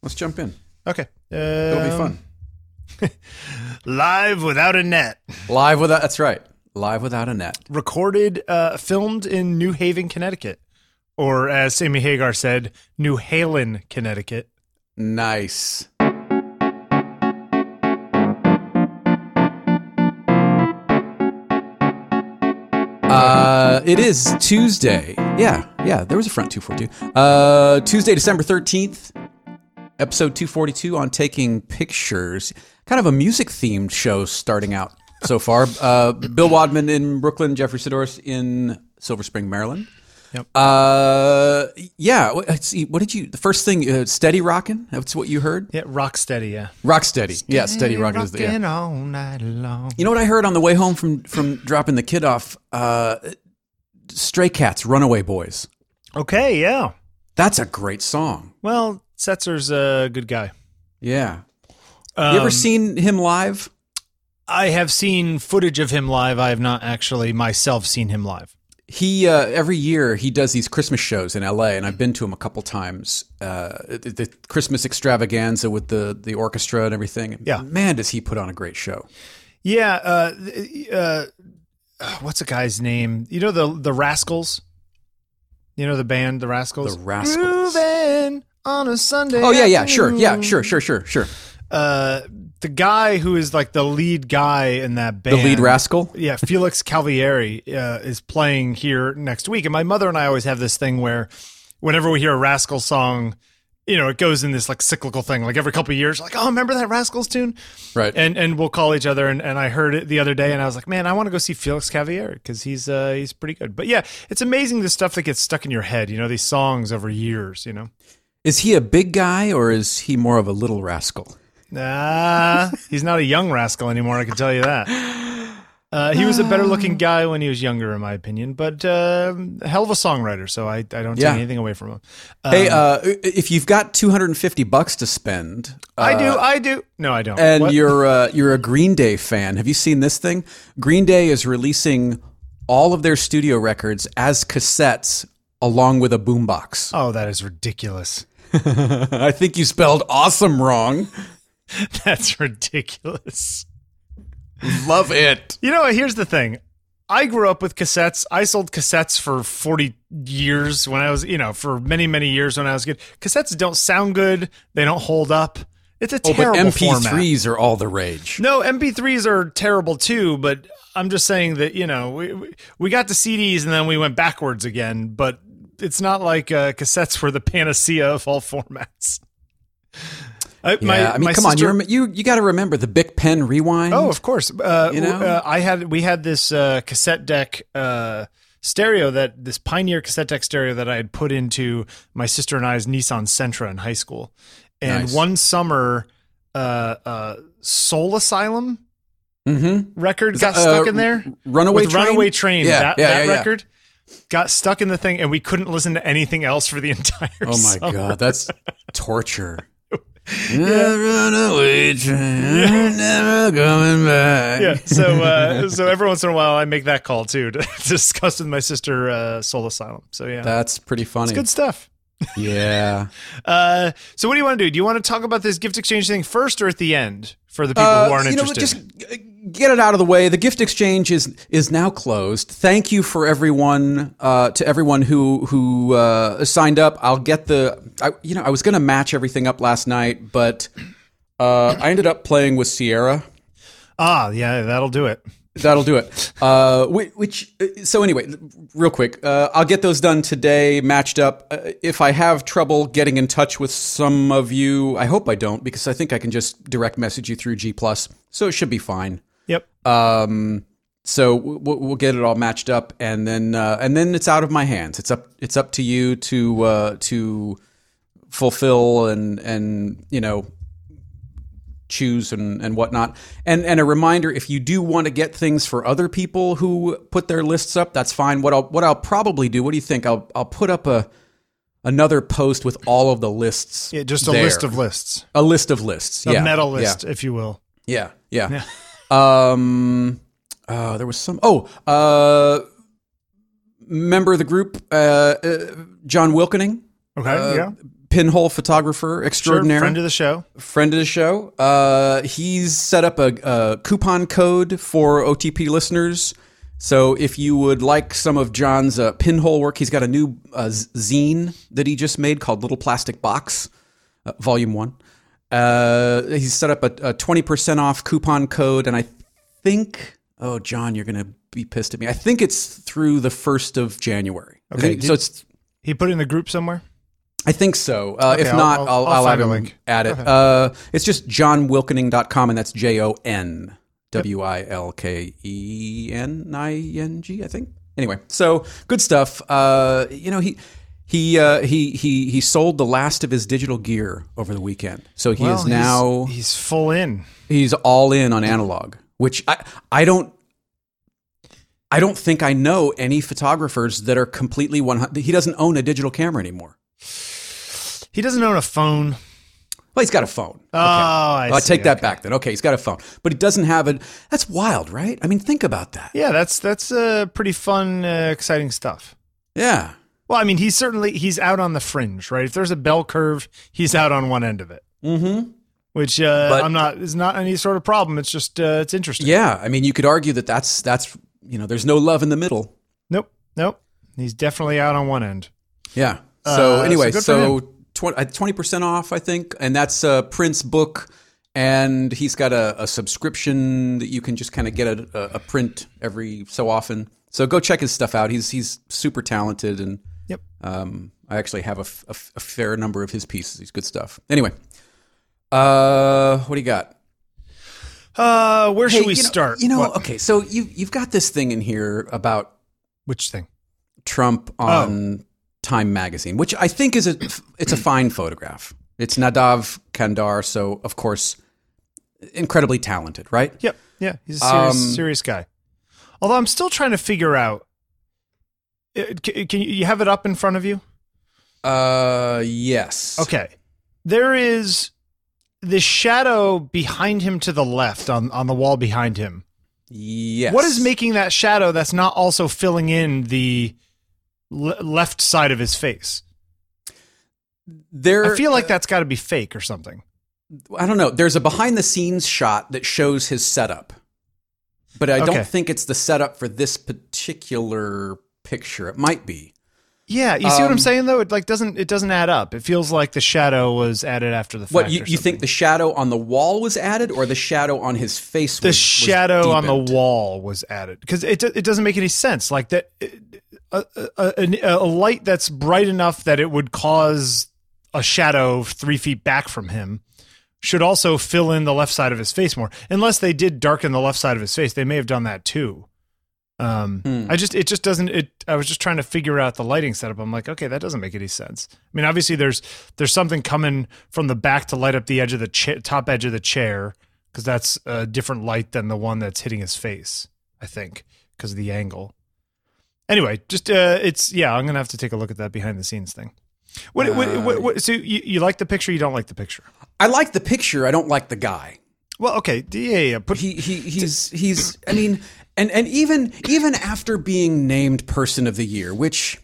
Let's jump in. Okay. It'll be fun. Live without a net. That's right. Live without a net. Recorded, filmed in New Haven, Connecticut. Or as Sammy Hagar said, New Halen, Connecticut. Nice. It is Tuesday. Yeah, there was a front 242. Tuesday, December 13th, episode 242 on Taking Pictures. Kind of a music-themed show starting out so far. Bill Wadman in Brooklyn, Jeffrey Sidoris in Silver Spring, Maryland. Yep. Yeah, let's see. What did you, the first thing, Steady Rockin'? That's what you heard? Yeah, rock steady, yeah. Rock Steady. Yeah, Steady Rockin' is the, yeah. All night long. You know what I heard on the way home from dropping the kid off? Stray Cats, Runaway Boys. Okay, yeah. That's a great song. Well, Setzer's a good guy. Yeah. You ever seen him live? I have seen footage of him live. I have not actually myself seen him live. He every year he does these Christmas shows in LA, and I've been to him a couple times. The Christmas extravaganza with the orchestra and everything. Yeah, man, does he put on a great show? Yeah. What's the guy's name? You know the Rascals. You know the band, the Rascals. The Rascals. Groovin' on a Sunday. Oh yeah, afternoon. sure. The guy who is like the lead guy in that band, the lead rascal, yeah, Felix Calvieri, is playing here next week. And my mother and I always have this thing where whenever we hear a Rascal song, you know, it goes in this like cyclical thing. Like every couple of years, like, oh, remember that Rascals tune? Right. And we'll call each other. And I heard it the other day, and I was like, man, I want to go see Felix Calvieri because he's pretty good. But yeah, it's amazing the stuff that gets stuck in your head. You know, these songs over years. You know, is he a big guy or is he more of a little rascal? Nah, he's not a young rascal anymore, I can tell you that. He was a better-looking guy when he was younger, in my opinion, but a hell of a songwriter, so I don't take anything away from him. Hey, if you've got $250 to spend... I do. No, I don't. And you're a Green Day fan. Have you seen this thing? Green Day is releasing all of their studio records as cassettes along with a boombox. Oh, that is ridiculous. I think you spelled awesome wrong. That's ridiculous. Love it. You know, here's the thing. I grew up with cassettes. I sold cassettes for 40 years when I was, for many, many years when I was a kid. Cassettes don't sound good. They don't hold up. It's a terrible but MP3s format. Are all the rage. No, MP3s are terrible too, but I'm just saying that, we got to CDs and then we went backwards again, but it's not like cassettes were the panacea of all formats. Come on, you got to remember the Bic Pen Rewind. Oh, of course. We had this cassette deck stereo, this Pioneer cassette deck stereo that I had put into my sister and I's Nissan Sentra in high school. And one summer, Soul Asylum record got stuck in there. Runaway Train. That record got stuck in the thing, and we couldn't listen to anything else for the entire summer. Oh my God, that's torture. Runaway train, never coming back. Yeah, so every once in a while I make that call too to discuss with my sister Soul Asylum. So yeah, that's pretty funny. It's good stuff. Yeah. So what do you want to do? Do you want to talk about this gift exchange thing first or at the end for the people who aren't interested? Just get it out of the way. The gift exchange is now closed. Thank you for everyone to everyone who signed up. I'll get I was going to match everything up last night, but I ended up playing with Sierra. Ah, yeah, that'll do it. That'll do it. So anyway, real quick, I'll get those done today, matched up. If I have trouble getting in touch with some of you, I hope I don't, because I think I can just direct message you through G+, so it should be fine. Yep. So we'll get it all matched up, and then it's out of my hands. It's up to you to fulfill and choose and whatnot. And a reminder, if you do want to get things for other people who put their lists up, that's fine. What I'll probably do, what do you think? I'll put up another post with all of the lists. Yeah, just a list of lists. A list of lists. A meta list, if you will. Yeah. There was some member of the group, John Wilkening. Okay, Pinhole photographer extraordinaire. Friend of the show. He's set up a coupon code for OTP listeners. So if you would like some of John's pinhole work, he's got a new zine that he just made called Little Plastic Box, Volume 1. He's set up a 20% off coupon code, and I think, oh, John, you're going to be pissed at me. I think it's through the 1st of January. Okay. So it's... He put it in the group somewhere? I think so. If not, I'll have him add it. Okay. It's just johnwilkening.com, and that's JONWILKENING, I think. Anyway, so good stuff. He sold the last of his digital gear over the weekend. So he's full in. He's all in on analog, which I don't think I know any photographers that are completely 100. He doesn't own a digital camera anymore. He doesn't own a phone. Well, he's got a phone. Okay. I take that back then. Okay, he's got a phone, but he doesn't have it. That's wild, right? I mean, think about that. Yeah, that's pretty fun, exciting stuff. Yeah. Well, I mean, he's out on the fringe, right? If there's a bell curve, he's out on one end of it. Mm-hmm. Which is not any sort of problem. It's just it's interesting. Yeah, I mean, you could argue that's there's no love in the middle. Nope. He's definitely out on one end. Yeah. So anyway, 20% off, I think, and that's a Prince book, and he's got a subscription that you can just kind of get a print every so often. So go check his stuff out. He's super talented, and yep. I actually have a fair number of his pieces. He's good stuff. Anyway, what do you got? Where should we start? Okay, so you've got this thing in here about which thing? Trump on Time magazine, which I think it's a fine photograph. It's Nadav Kandar, so of course incredibly talented, right? Yep. Yeah, he's a serious guy. Although I'm still trying to figure out, can you have it up in front of you? Yes. Okay. There is the shadow behind him to the left on the wall behind him. Yes. What is making that shadow that's not also filling in the left side of his face? I feel like that's got to be fake or something. I don't know. There's a behind the scenes shot that shows his setup, but I don't think it's the setup for this particular picture. It might be. Yeah, you see what I'm saying though? It doesn't add up. It feels like the shadow was added after the fact. What you think the shadow on the wall was added, or the shadow on his face? The shadow on the wall was added because it doesn't make any sense. Like that, a light that's bright enough that it would cause a shadow 3 feet back from him should also fill in the left side of his face more. Unless they did darken the left side of his face, they may have done that too. I was just trying to figure out the lighting setup. I'm like, okay, that doesn't make any sense. I mean, obviously there's something coming from the back to light up the edge of the top edge of the chair, because that's a different light than the one that's hitting his face, I think, because of the angle. Anyway, just I'm gonna have to take a look at that behind the scenes thing. What so you like the picture? You don't like the picture? I like the picture. I don't like the guy. Well, okay, yeah. He's. I mean, and even after being named Person of the Year, which,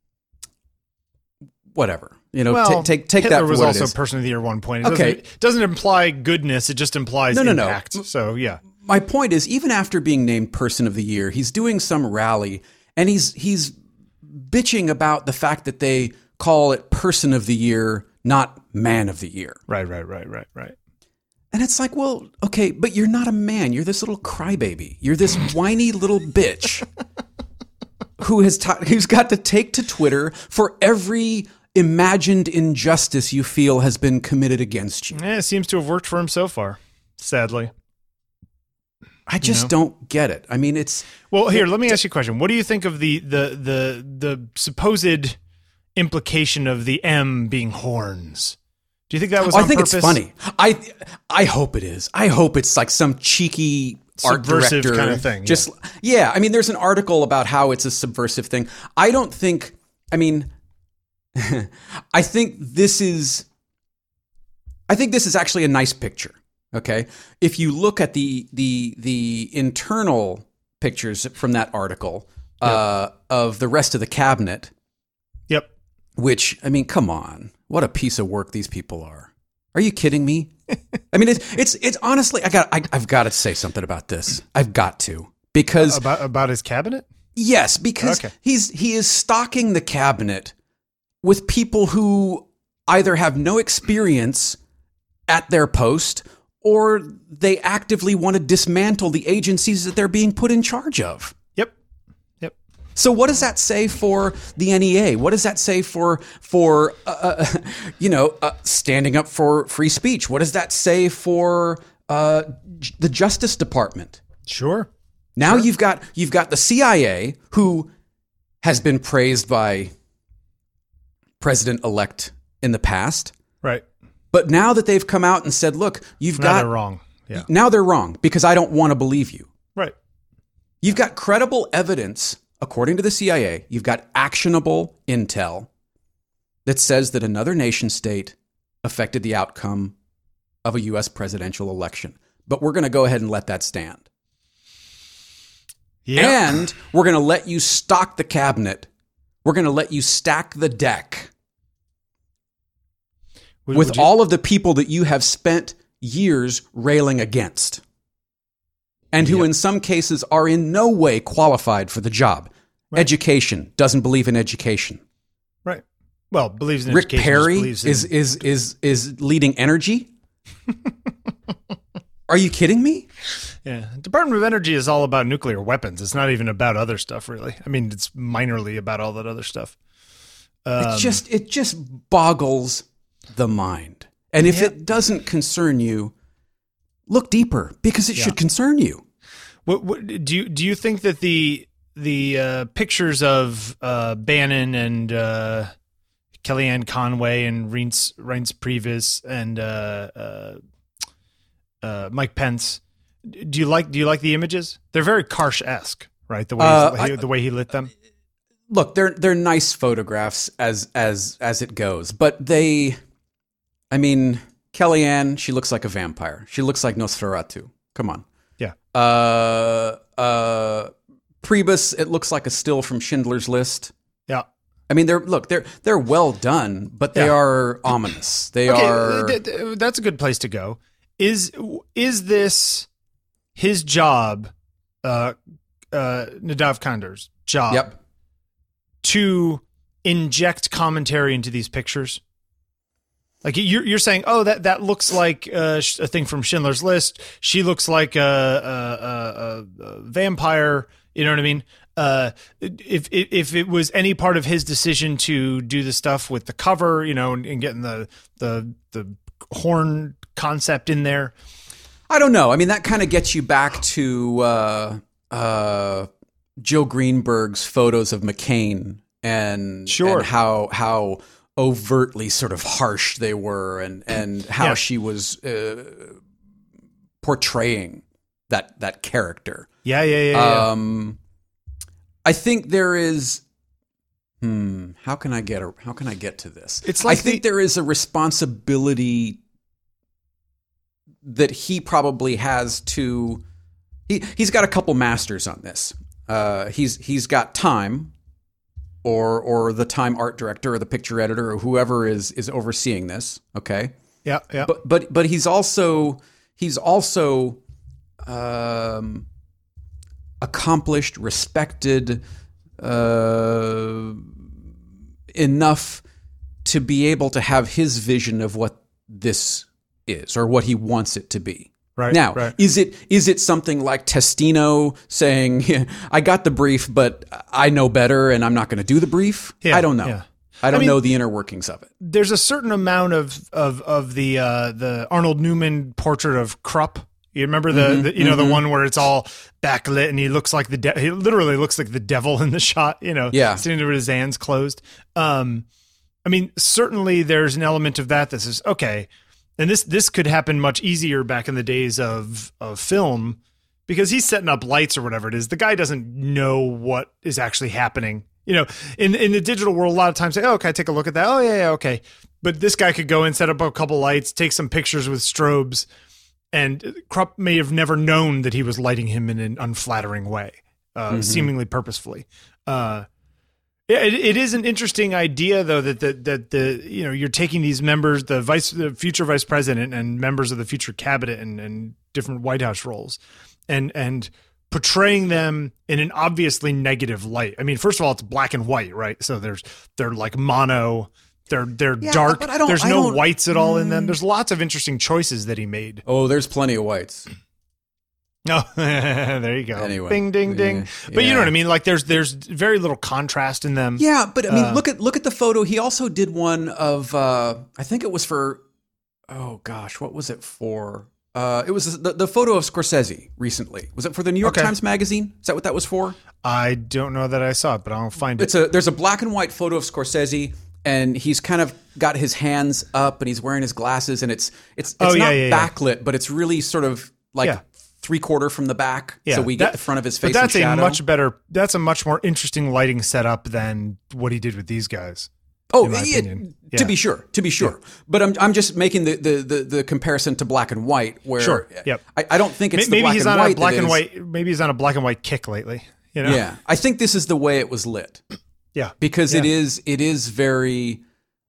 whatever, take Hitler that for was what also it is. Person of the Year at one point. It doesn't imply goodness. It just implies impact. No. So yeah. My point is, even after being named Person of the Year, he's doing some rally, and he's bitching about the fact that they call it Person of the Year, not Man of the Year. Right. And it's like, well, okay, but you're not a man. You're this little crybaby. You're this whiny little bitch who's got to take to Twitter for every imagined injustice you feel has been committed against you. Yeah, it seems to have worked for him so far, sadly. I just don't get it. I mean, it's... Well, here, let me ask you a question. What do you think of the supposed implication of the M being horns? Do you think that was on purpose? I think it's funny. I hope it is. I hope it's like some cheeky subversive art director kind of thing. Yeah. I mean, there's an article about how it's a subversive thing. I don't think. I mean, I think this is actually a nice picture. Okay, if you look at the internal pictures from that article of the rest of the cabinet. Yep. Which, I mean, come on. what a piece of work these people are. Are you kidding me? I mean, it's honestly, I've got to say something about this. I've got to, because about his cabinet. Yes, because he is stocking the cabinet with people who either have no experience at their post or they actively want to dismantle the agencies that they're being put in charge of. Yep. So what does that say for the NEA? What does that say for standing up for free speech? What does that say for the Justice Department? Sure. Now you've got the CIA, who has been praised by President-elect in the past. Right. But now that they've come out and said, look, now they're wrong. Yeah. Now they're wrong because I don't want to believe you. Right. You've got credible evidence, according to the CIA. You've got actionable intel that says that another nation state affected the outcome of a U.S. presidential election. But we're going to go ahead and let that stand. Yep. And we're going to let you stock the cabinet. We're going to let you stack the deck with all of the people that you have spent years railing against, and who in some cases are in no way qualified for the job. Right. Education, doesn't believe in education. Right. Well, believes in Rick education. Perry Believes is leading energy. Are you kidding me? Yeah. Department of Energy is all about nuclear weapons. It's not even about other stuff, really. I mean, it's minorly about all that other stuff. It just boggles the mind. And if it doesn't concern you, look deeper, because it should concern you. What do you think that the pictures of Bannon and Kellyanne Conway and Reince Priebus and Mike Pence, do you like the images? They're very Karsh-esque, right? The way he lit them. Look, they're nice photographs as it goes, but Kellyanne, she looks like a vampire. She looks like Nosferatu. Come on. Yeah. Priebus, it looks like a still from Schindler's List. Yeah. I mean, they're well done, but they are ominous. They are. That's a good place to go. Is this his job, Nadav Kander's job, to inject commentary into these pictures? Like you're saying, oh, that looks like a thing from Schindler's List. She looks like a vampire. You know what I mean? If it was any part of his decision to do the stuff with the cover, and getting the horn concept in there, I don't know. I mean, that kind of gets you back to Joe Greenberg's photos of McCain and how overtly sort of harsh they were, and how she was portraying that character. Yeah. I think there is. How can I get to this? It's like I think there is a responsibility that he probably has to. He's got a couple masters on this. He's got Time, or the Time art director, or the picture editor, or whoever is overseeing this. Okay. Yeah. But he's also accomplished, respected enough to be able to have his vision of what this is, or what he wants it to be. Right. Now, is it something like Testino saying, I got the brief, but I know better and I'm not going to do the brief? Yeah, I don't know. Yeah. I don't know the inner workings of it. There's a certain amount of the Arnold Newman portrait of Krupp. You remember the one where it's all backlit and he looks like he literally looks like the devil in the shot, sitting there with his hands closed. Certainly there's an element of that is okay. And this could happen much easier back in the days of film, because he's setting up lights or whatever it is. The guy doesn't know what is actually happening. In the digital world, a lot of times say, oh, can I take a look at that? Oh, yeah, okay. But this guy could go and set up a couple lights, take some pictures with strobes, and Krupp may have never known that he was lighting him in an unflattering way, seemingly purposefully. Yeah, it is an interesting idea, though, that the you're taking these members, the future vice president and members of the future cabinet and different White House roles, and portraying them in an obviously negative light. I mean, first of all, it's black and white, right? So they're like mono, they're dark. There's no whites at all in them. There's lots of interesting choices that he made. Oh, there's plenty of whites. Oh, there you go. Anyway, ding, ding, ding. Yeah. But you know what I mean? Like there's very little contrast in them. Yeah, but I mean, look at the photo. He also did one of, I think it was for, oh gosh, what was it for? It was the photo of Scorsese recently. Was it for the New York Times Magazine? Is that what that was for? I don't know that I saw it, but I'll find it. There's a black and white photo of Scorsese, and he's kind of got his hands up, and he's wearing his glasses, and it's not backlit, but it's really sort of like 3/4 from the back, so we get the front of his face. But that's shadow. That's a much more interesting lighting setup than what he did with these guys. Oh, to be sure. Yeah. But I'm just making the comparison to black and white, where I don't think it's maybe the he's black on and a black and white. white. Maybe he's on a black and white kick lately. You know? Yeah, I think this is the way it was lit. Yeah, because it is very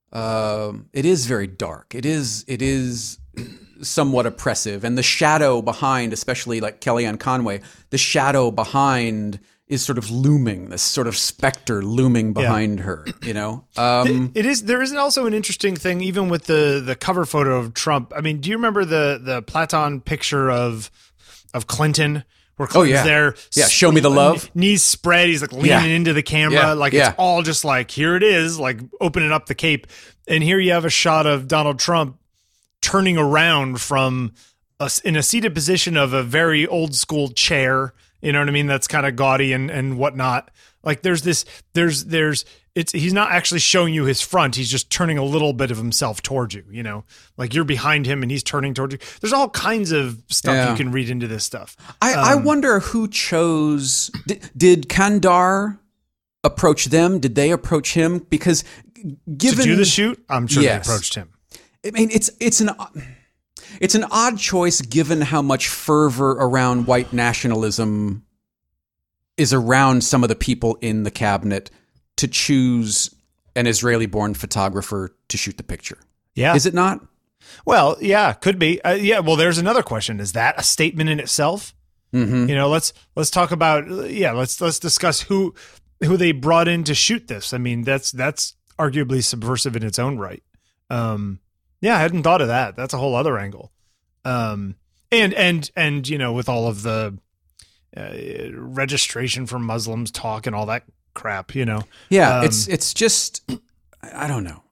dark. It is somewhat oppressive, and the shadow behind, especially like Kellyanne Conway, the shadow behind is sort of looming, this sort of specter looming behind her, you know? It is. There is also an interesting thing, even with the cover photo of Trump. I mean, do you remember the Platon picture of Clinton? Where Clinton's there. Yeah, show me the love. Knees spread. He's like leaning into the camera. It's all just like, here it is, like opening up the cape. And here you have a shot of Donald Trump turning around from in a seated position of a very old school chair. You know what I mean? That's kind of gaudy and whatnot. Like he's not actually showing you his front. He's just turning a little bit of himself towards you, you know, like you're behind him and he's turning towards you. There's all kinds of stuff you can read into this stuff. I wonder who chose, did Kandar approach them? Did they approach him? Because given to do the shoot, I'm sure they approached him. I mean, it's an odd choice given how much fervor around white nationalism is around some of the people in the cabinet to choose an Israeli-born photographer to shoot the picture. Yeah. Is it not? Well, yeah, could be. Well, there's another question. Is that a statement in itself? Mm-hmm. You know, let's talk about, let's discuss who they brought in to shoot this. I mean, that's arguably subversive in its own right. Yeah, I hadn't thought of that. That's a whole other angle. And you know, with all of the registration for Muslims talk and all that crap, you know. Yeah, it's just, I don't know.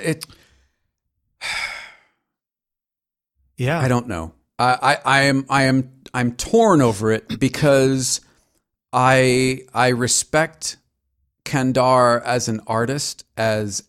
Yeah, I don't know. I'm torn over it because I respect Kandar as an artist, as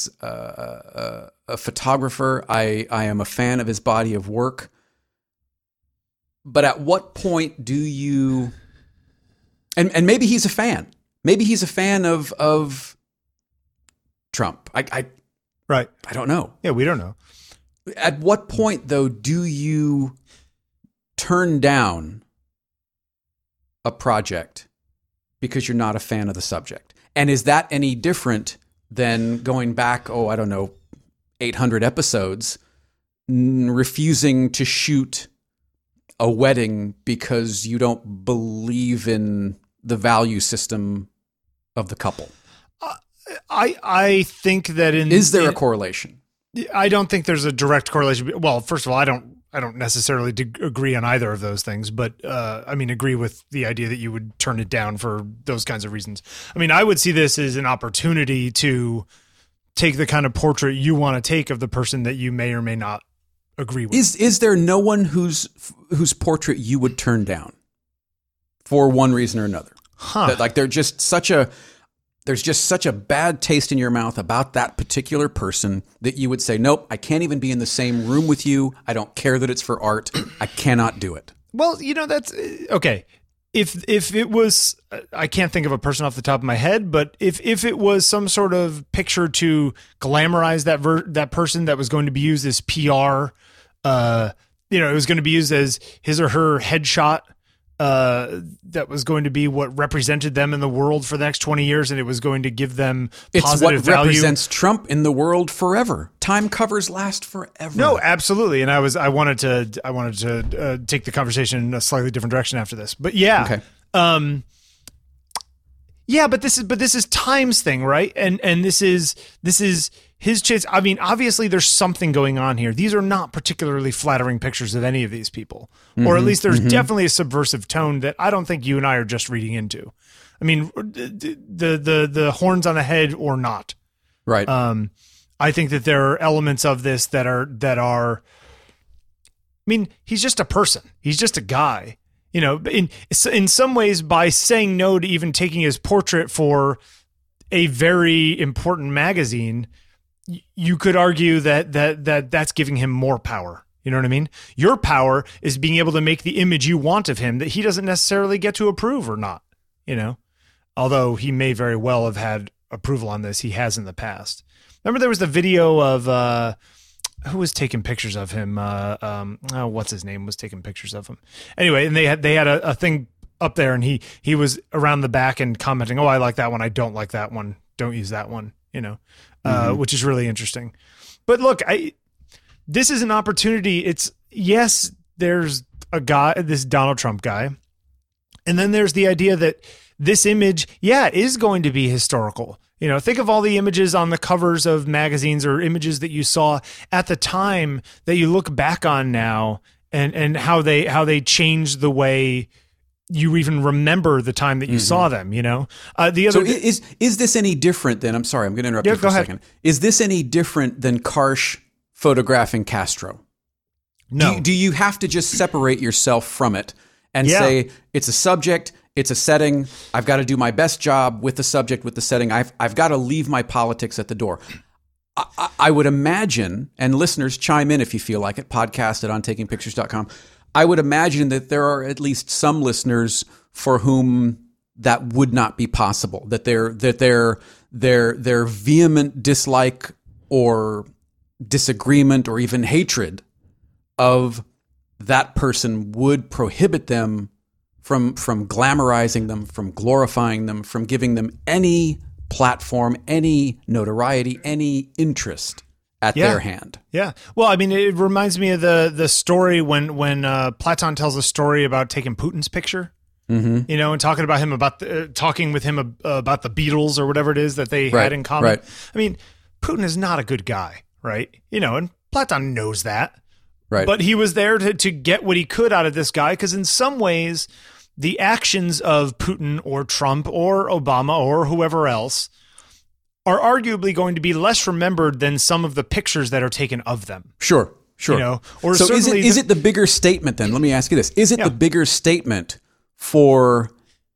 a photographer. I am a fan of his body of work. But at what point do you, and maybe he's a fan. Maybe he's a fan of Trump. I don't know. Yeah, we don't know. At what point, though, do you turn down a project because you're not a fan of the subject? And is that any different than going back, 800 episodes, refusing to shoot a wedding because you don't believe in the value system of the couple? I think that is there a correlation? I don't think there's a direct correlation. Well, first of all, I don't necessarily agree on either of those things, but agree with the idea that you would turn it down for those kinds of reasons. I mean, I would see this as an opportunity to take the kind of portrait you want to take of the person that you may or may not agree with. Is there no one whose portrait you would turn down for one reason or another? That, like, there's just such a bad taste in your mouth about that particular person that you would say, nope, I can't even be in the same room with you. I don't care that it's for art. I cannot do it. Well, you know, that's okay. If it was, I can't think of a person off the top of my head, but if it was some sort of picture to glamorize that person that was going to be used as PR, it was going to be used as his or her headshot that was going to be what represented them in the world for the next 20 years, and it was going to give them it's positive what value. Represents Trump in the world forever. Time covers last forever. No, absolutely. And I wanted to take the conversation in a slightly different direction after this, but yeah. Okay. Yeah, but this is Time's thing, right? And this is his chance. I mean, obviously there's something going on here. These are not particularly flattering pictures of any of these people, or at least there's definitely a subversive tone that I don't think you and I are just reading into. I mean, the horns on the head or not. Right. I think that there are elements of this that are, I mean, he's just a person. He's just a guy. You know, in some ways, by saying no to even taking his portrait for a very important magazine, you could argue that's giving him more power. You know what I mean? Your power is being able to make the image you want of him that he doesn't necessarily get to approve or not. You know, although he may very well have had approval on this, he has in the past. Remember, there was the video of who was taking pictures of him? What's his name was taking pictures of him. Anyway, and they had a thing up there, and he was around the back and commenting, "Oh, I like that one. I don't like that one. Don't use that one." You know, which is really interesting. But look, this is an opportunity. Yes, there's a guy, this Donald Trump guy, and then there's the idea that this image, is going to be historical. You know, think of all the images on the covers of magazines or images that you saw at the time that you look back on now, and how they changed the way you even remember the time that you saw them. You know, so is this any different than? I'm sorry, I'm going to interrupt you for a second. Is this any different than Karsh photographing Castro? No. Do you have to just separate yourself from it and say it's a subject? It's a setting. I've got to do my best job with the subject, with the setting. I've got to leave my politics at the door. I would imagine, and listeners chime in if you feel like it, podcast@ontakingpictures.com. I would imagine that there are at least some listeners for whom that would not be possible, that their vehement dislike or disagreement or even hatred of that person would prohibit them from glamorizing them, from glorifying them, from giving them any platform, any notoriety, any interest at their hand. Yeah. Well, I mean, it reminds me of the story when Platon tells a story about taking Putin's picture, you know, and talking with him about the Beatles or whatever it is that they had in common. Right. I mean, Putin is not a good guy, right? You know, and Platon knows that. Right. But he was there to get what he could out of this guy, because in some ways, the actions of Putin or Trump or Obama or whoever else are arguably going to be less remembered than some of the pictures that are taken of them. Sure. You know, or so is it the bigger statement then? Let me ask you this. Is it the bigger statement for...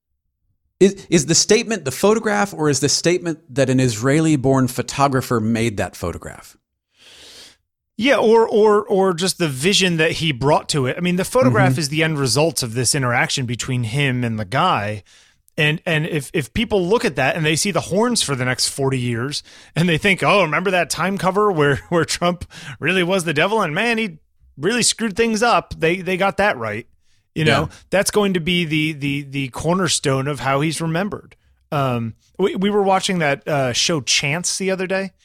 Is the statement the photograph, or is the statement that an Israeli-born photographer made that photograph? Yeah, or just the vision that he brought to it. I mean, the photograph is the end result of this interaction between him and the guy. And if people look at that and they see the horns for the next 40 years and they think, oh, remember that Time cover where Trump really was the devil and man, he really screwed things up. They got that right. You know, that's going to be the cornerstone of how he's remembered. We were watching that show Chance the other day.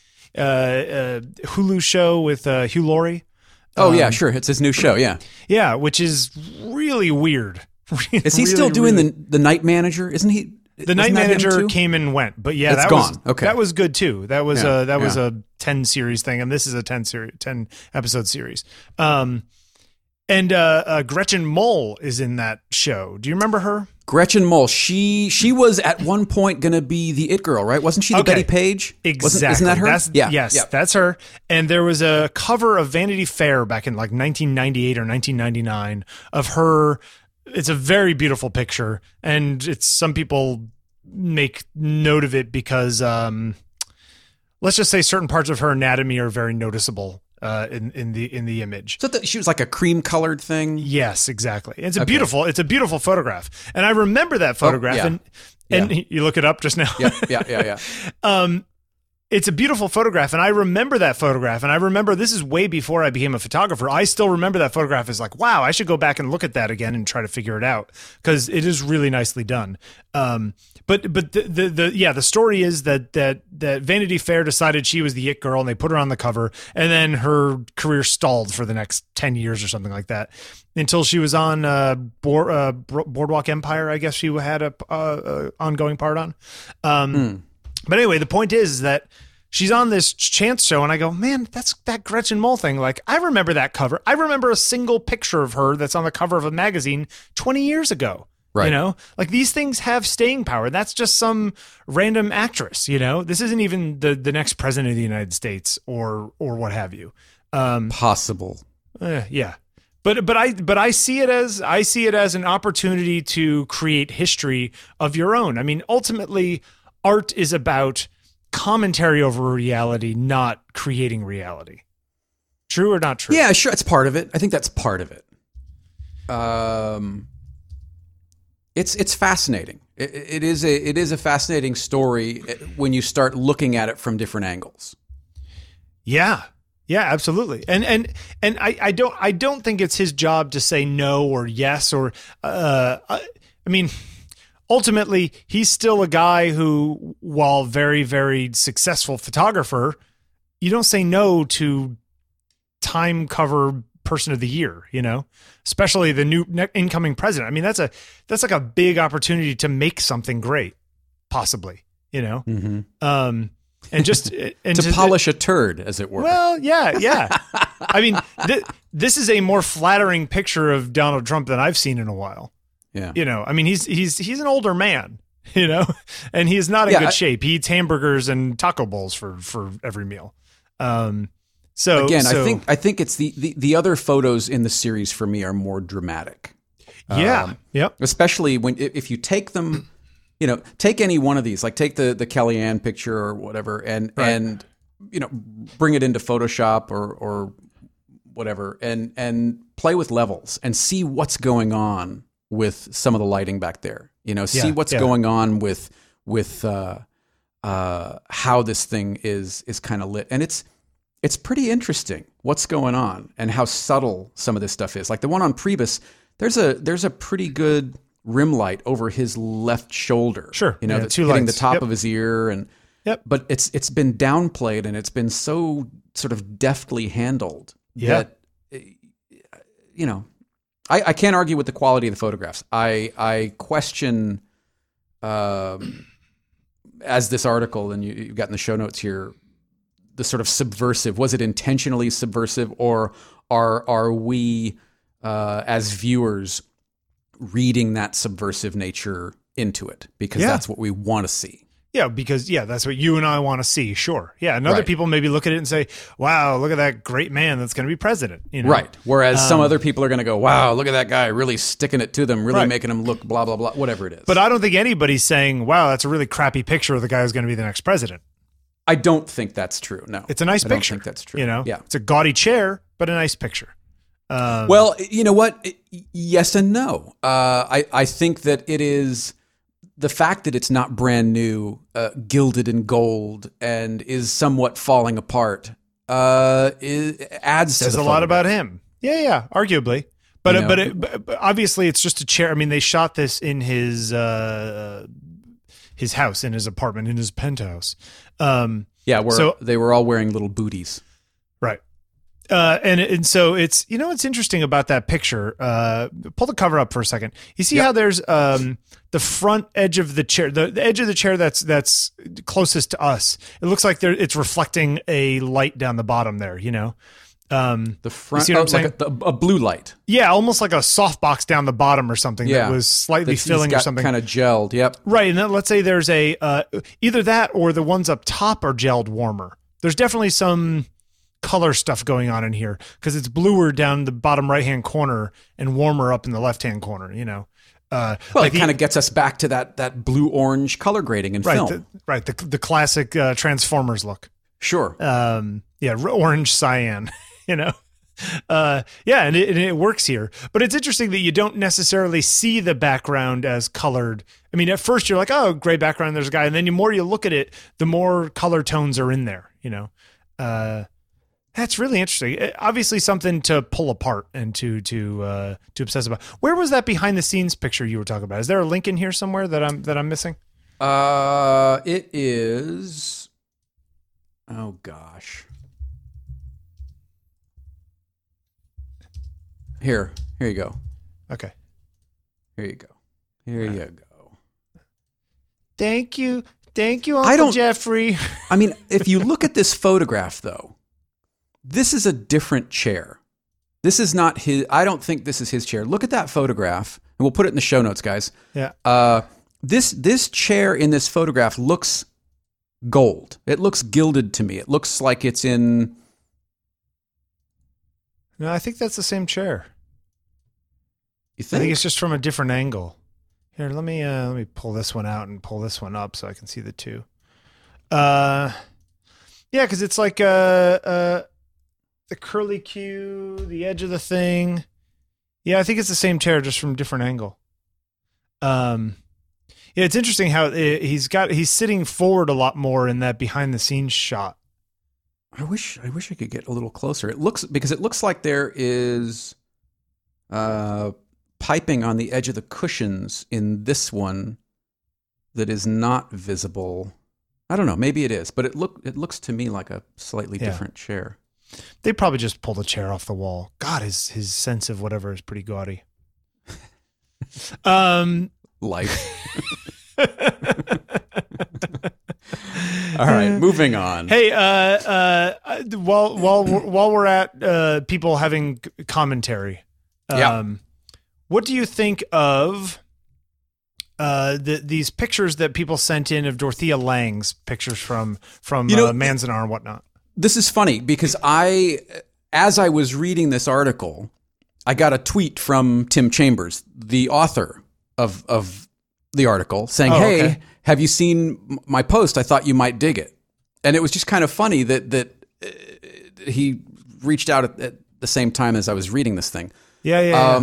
Hulu show with Hugh Laurie. Oh yeah, sure. It's his new show. Yeah, which is really weird. Is he still doing the Night Manager? Isn't he? The Night Manager came and went, but yeah, it's gone. Okay, that was good too. That was a 10 series thing, and this is a 10 episode series. And Gretchen Mol is in that show. Do you remember her? Gretchen Mol. She was at one point going to be the It Girl, right? Wasn't she the Betty Page? Exactly. Isn't that her? Yes, that's her. And there was a cover of Vanity Fair back in like 1998 or 1999 of her. It's a very beautiful picture, and some people make note of it because let's just say certain parts of her anatomy are very noticeable. In the image. So she was like a cream colored thing. Yes, exactly. It's a beautiful photograph. And I remember that photograph and you look it up just now. Yeah. it's a beautiful photograph, and I remember that photograph, and I remember this is way before I became a photographer. I still remember that photograph as like, wow, I should go back and look at that again and try to figure it out, because it is really nicely done. But the story is that Vanity Fair decided she was the it girl, and they put her on the cover, and then her career stalled for the next 10 years or something like that, until she was on Boardwalk Empire. I guess she had a ongoing part on. But anyway, the point is that she's on this Chance show, and I go, man, that's that Gretchen Mol thing. Like, I remember that cover. I remember a single picture of her that's on the cover of a magazine 20 years ago. Right. You know, like, these things have staying power. That's just some random actress, you know? This isn't even the next president of the United States or what have you. Possible. Yeah. But I see it as an opportunity to create history of your own. I mean, ultimately, art is about commentary over reality, not creating reality. True or not true? Yeah, sure. It's part of it. I think that's part of it. It's fascinating. It is a fascinating story when you start looking at it from different angles. Yeah. Yeah, absolutely. And I don't think it's his job to say no or yes or I mean, ultimately, he's still a guy who, while very, very successful photographer, you don't say no to Time cover person of the year, you know, especially the new incoming president. I mean, that's like a big opportunity to make something great, possibly, you know, and just and to polish a turd, as it were. Well, yeah. I mean, this is a more flattering picture of Donald Trump than I've seen in a while. Yeah. You know, I mean, he's an older man, you know, and he's not in good shape. He eats hamburgers and taco bowls for every meal. So again, I think it's the other photos in the series for me are more dramatic. Yeah. Yep. Especially if you take them, you know, take any one of these, like take the Kellyanne picture or whatever, and you know, bring it into Photoshop or whatever, and play with levels and see what's going on with some of the lighting back there. You know, see what's going on with how this thing is kind of lit, and it's pretty interesting what's going on and how subtle some of this stuff is. Like the one on Priebus, there's a pretty good rim light over his left shoulder. Sure, you know, that's hitting the top of his ear, and but it's been downplayed and it's been so sort of deftly handled that, you know, I can't argue with the quality of the photographs. I question, as this article, and you've got in the show notes here, the sort of subversive. Was it intentionally subversive, or are we as viewers reading that subversive nature into it because that's what we want to see? Yeah, because that's what you and I want to see. Sure. Yeah, and other people maybe look at it and say, "Wow, look at that great man that's going to be president." You know? Right. Whereas some other people are going to go, "Wow, look at that guy really sticking it to them, really making them look blah blah blah, whatever it is." But I don't think anybody's saying, "Wow, that's a really crappy picture of the guy who's going to be the next president." I don't think that's true. No, it's a nice picture. I don't think that's true. You know, yeah, it's a gaudy chair, but a nice picture. Well, you know what? Yes and no. I think that it is. The fact that it's not brand new, gilded in gold, and is somewhat falling apart, adds says to the a lot about him. Yeah, arguably, but obviously it's just a chair. I mean, they shot this in his house, in his apartment, in his penthouse. So they were all wearing little booties, right? And so it's, you know, what's interesting about that picture, pull the cover up for a second. You see how there's the front edge of the chair, the edge of the chair that's closest to us. It looks like it's reflecting a light down the bottom there, you know? The front, you see what I'm saying? Like a blue light. Yeah, almost like a softbox down the bottom or something that was slightly filling or something. Kind of gelled, yep. Right, and then let's say there's either that or the ones up top are gelled warmer. There's definitely some color stuff going on in here because it's bluer down the bottom right-hand corner and warmer up in the left-hand corner, you know. It kind of gets us back to that blue-orange color grading in film. The classic Transformers look. Sure. Orange cyan, you know. Yeah, and it works here. But it's interesting that you don't necessarily see the background as colored. I mean, at first you're like, oh, gray background, there's a guy. And then the more you look at it, the more color tones are in there, you know? That's really interesting. Obviously something to pull apart and to obsess about. Where was that behind the scenes picture you were talking about? Is there a link in here somewhere that I'm missing? It is. Oh gosh. Here you go. Okay. Here you go. Here you go. Thank you, Uncle Jeffrey. I mean, if you look at this photograph, though, this is a different chair. This is not his. I don't think this is his chair. Look at that photograph, and we'll put it in the show notes, guys. Yeah. This chair in this photograph looks gold. It looks gilded to me. It looks like it's in. No, I think that's the same chair. You think? I think it's just from a different angle. Here, let me pull this one out and pull this one up so I can see the two. Yeah, because it's like the curly Q, the edge of the thing. Yeah, I think it's the same chair, just from a different angle. Yeah, it's interesting how he's sitting forward a lot more in that behind the scenes shot. I wish I could get a little closer. It looks like there is piping on the edge of the cushions in this one that is not visible. I don't know, maybe it is, but it looks to me like a slightly different chair. They probably just pulled a chair off the wall. God, his sense of whatever is pretty gaudy. Life. All right, moving on. Hey, while we're at people having commentary, what do you think of these pictures that people sent in of Dorothea Lange's pictures from Manzanar and whatnot? This is funny because as I was reading this article, I got a tweet from Tim Chambers, the author of the article, saying, "Hey, have you seen my post? I thought you might dig it." And it was just kind of funny that he reached out at the same time as I was reading this thing. Yeah.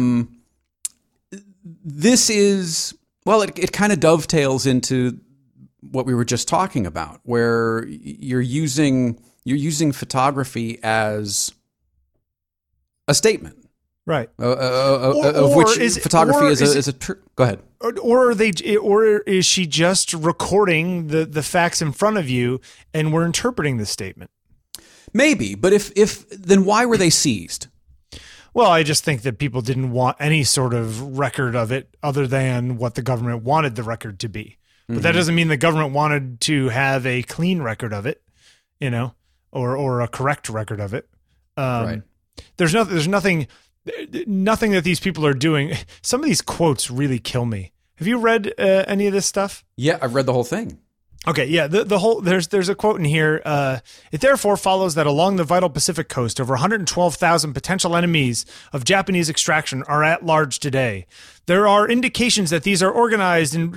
This is, well, it kind of dovetails into what we were just talking about, where you're using photography as a statement. Right. Of which photography is a go ahead. Or is she just recording the facts in front of you and we're interpreting the statement? Maybe, but if then why were they seized? Well, I just think that people didn't want any sort of record of it other than what the government wanted the record to be. But that doesn't mean the government wanted to have a clean record of it, you know, or a correct record of it. Right. There's nothing that these people are doing. Some of these quotes really kill me. Have you read any of this stuff? Yeah, I've read the whole thing. Okay, yeah, the whole there's a quote in here. It therefore follows that along the vital Pacific coast, over 112,000 potential enemies of Japanese extraction are at large today. There are indications that these are organized and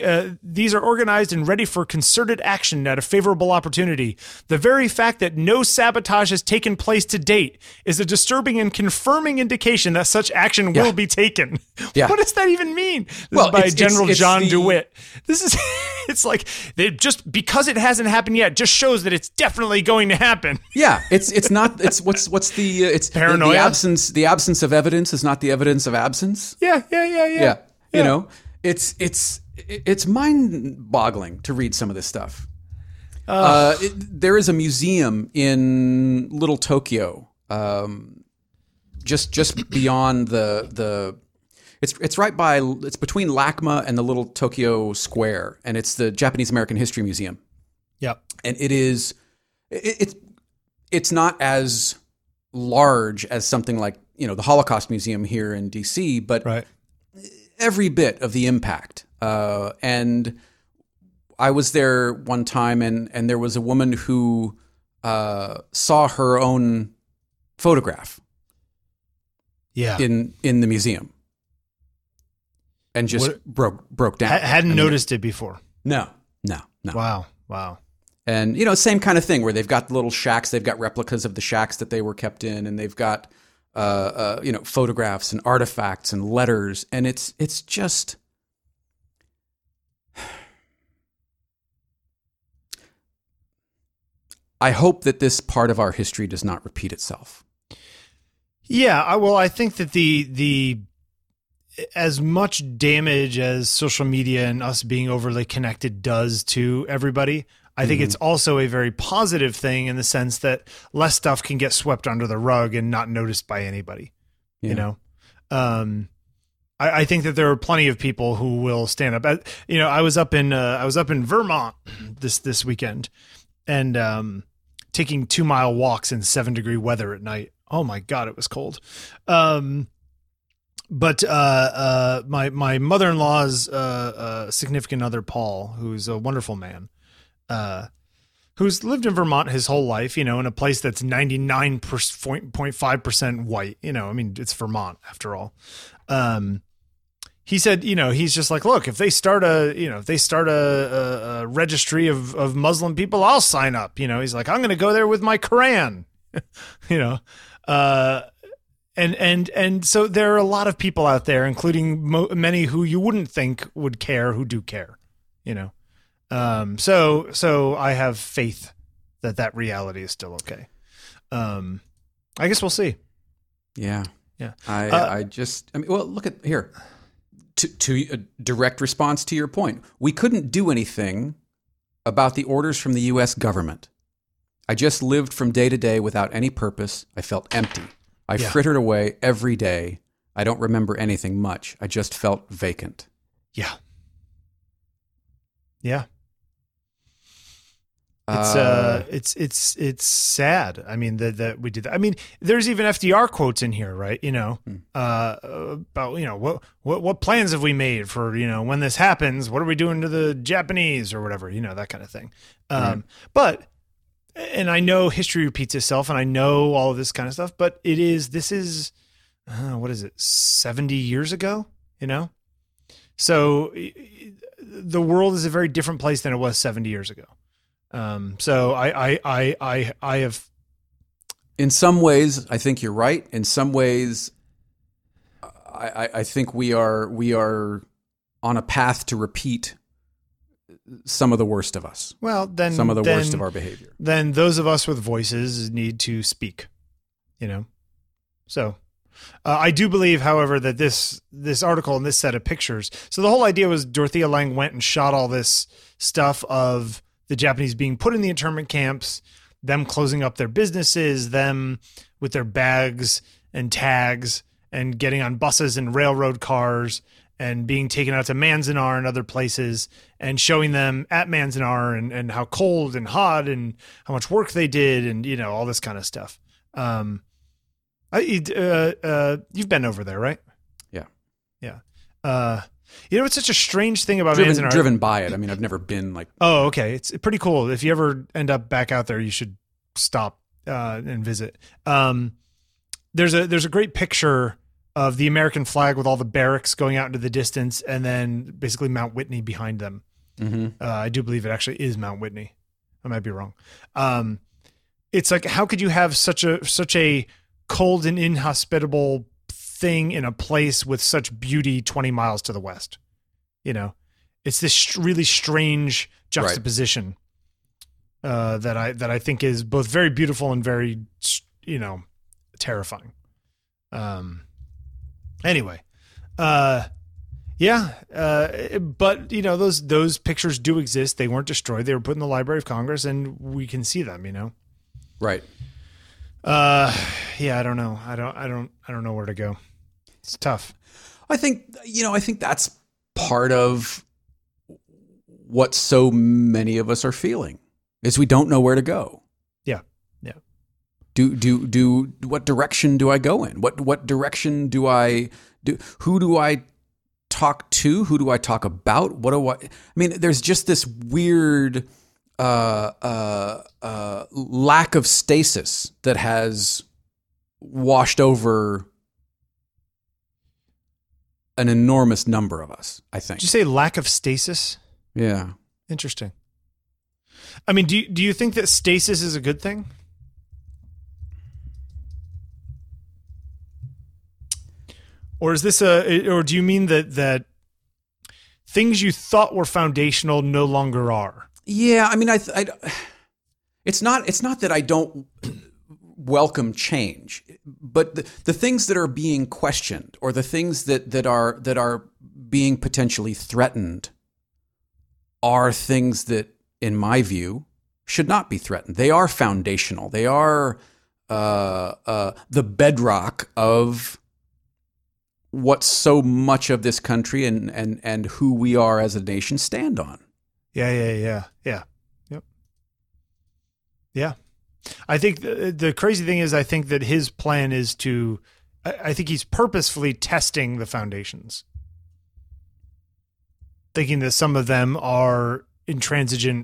ready for concerted action at a favorable opportunity. The very fact that no sabotage has taken place to date is a disturbing and confirming indication that such action will be taken. Yeah. What does that even mean? This is by General John DeWitt. This is it's like just because it hasn't happened yet just shows that it's definitely going to happen. Yeah, it's not. It's what's the it's paranoia. The absence of evidence is not the evidence of absence. Yeah. You know, it's mind-boggling to read some of this stuff. There is a museum in Little Tokyo, just beyond the. It's right by. It's between LACMA and the Little Tokyo Square, and it's the Japanese American History Museum. Yep. And it is. It's not as large as something like the Holocaust Museum here in DC, but right. Every bit of the impact. And I was there one time, and there was a woman who saw her own photograph. Yeah. In the museum, and just broke down. Hadn't noticed it before. No. Wow. And same kind of thing where they've got the little shacks. They've got replicas of the shacks that they were kept in, and they've got photographs and artifacts and letters, and it's just. I hope that this part of our history does not repeat itself. Yeah, I think that the as much damage as social media and us being overly connected does to everybody, I think it's also a very positive thing in the sense that less stuff can get swept under the rug and not noticed by anybody. Yeah. You know, I think that there are plenty of people who will stand up. I was up in Vermont this weekend, and taking 2-mile walks in 7-degree weather at night. Oh my God, it was cold. But my mother-in-law's significant other, Paul, who's a wonderful man, who's lived in Vermont his whole life, in a place that's 99.5% white. I mean, it's Vermont after all. He said, he's just like, look, if they start a registry of Muslim people, I'll sign up. He's like, I'm going to go there with my Quran. And so there are a lot of people out there, including many who you wouldn't think would care, who do care, So I have faith that reality is still okay. I guess we'll see. Yeah. Yeah. Well, look at here. To a direct response to your point, we couldn't do anything about the orders from the U.S. government. I just lived from day to day without any purpose. I felt empty. I frittered away every day. I don't remember anything much. I just felt vacant. Yeah. Yeah. It's sad. I mean, that we did that. I mean, there's even FDR quotes in here, right? About, what plans have we made for, when this happens, what are we doing to the Japanese or whatever, that kind of thing. But, and I know history repeats itself and I know all of this kind of stuff, but this is 70 years ago, So the world is a very different place than it was 70 years ago. So I have. In some ways, I think you're right. In some ways, I think we are on a path to repeat some of the worst of us. Well, then some of the worst of our behavior. Then those of us with voices need to speak. So. I do believe, however, that this article and this set of pictures. So the whole idea was Dorothea Lange went and shot all this stuff of the Japanese being put in the internment camps, them closing up their businesses, them with their bags and tags and getting on buses and railroad cars and being taken out to Manzanar and other places and showing them at Manzanar and how cold and hot and how much work they did and, all this kind of stuff. You've been over there, right? Yeah. Yeah. It's such a strange thing about Manzanar. Driven by it. I mean, I've never been like. Oh, okay. It's pretty cool. If you ever end up back out there, you should stop and visit. There's a great picture of the American flag with all the barracks going out into the distance, and then basically Mount Whitney behind them. Mm-hmm. I do believe it actually is Mount Whitney. I might be wrong. It's like, how could you have such a cold and inhospitable thing in a place with such beauty 20 miles to the west? It's this really strange juxtaposition that I think is both very beautiful and very terrifying. Anyway, but those pictures do exist. They weren't destroyed. They were put in the Library of Congress, and we can see them. Right. I don't know. I don't know where to go. It's tough. I think that's part of what so many of us are feeling is we don't know where to go. Yeah. What direction do I go in? What direction do I do? Who do I talk to? Who do I talk about? There's just this weird lack of stasis that has washed over an enormous number of us, I think. Did you say lack of stasis? Yeah. Interesting. I mean, do you think that stasis is a good thing? Or is this or do you mean that things you thought were foundational no longer are? Yeah, I mean, it's not that I don't welcome change, but the things that are being questioned, or the things that are being potentially threatened, are things that, in my view, should not be threatened. They are foundational. They are the bedrock of what so much of this country and who we are as a nation stand on. Yeah. Yep. Yeah. I think the crazy thing is, I think that his plan is I think he's purposefully testing the foundations, thinking that some of them are intransigent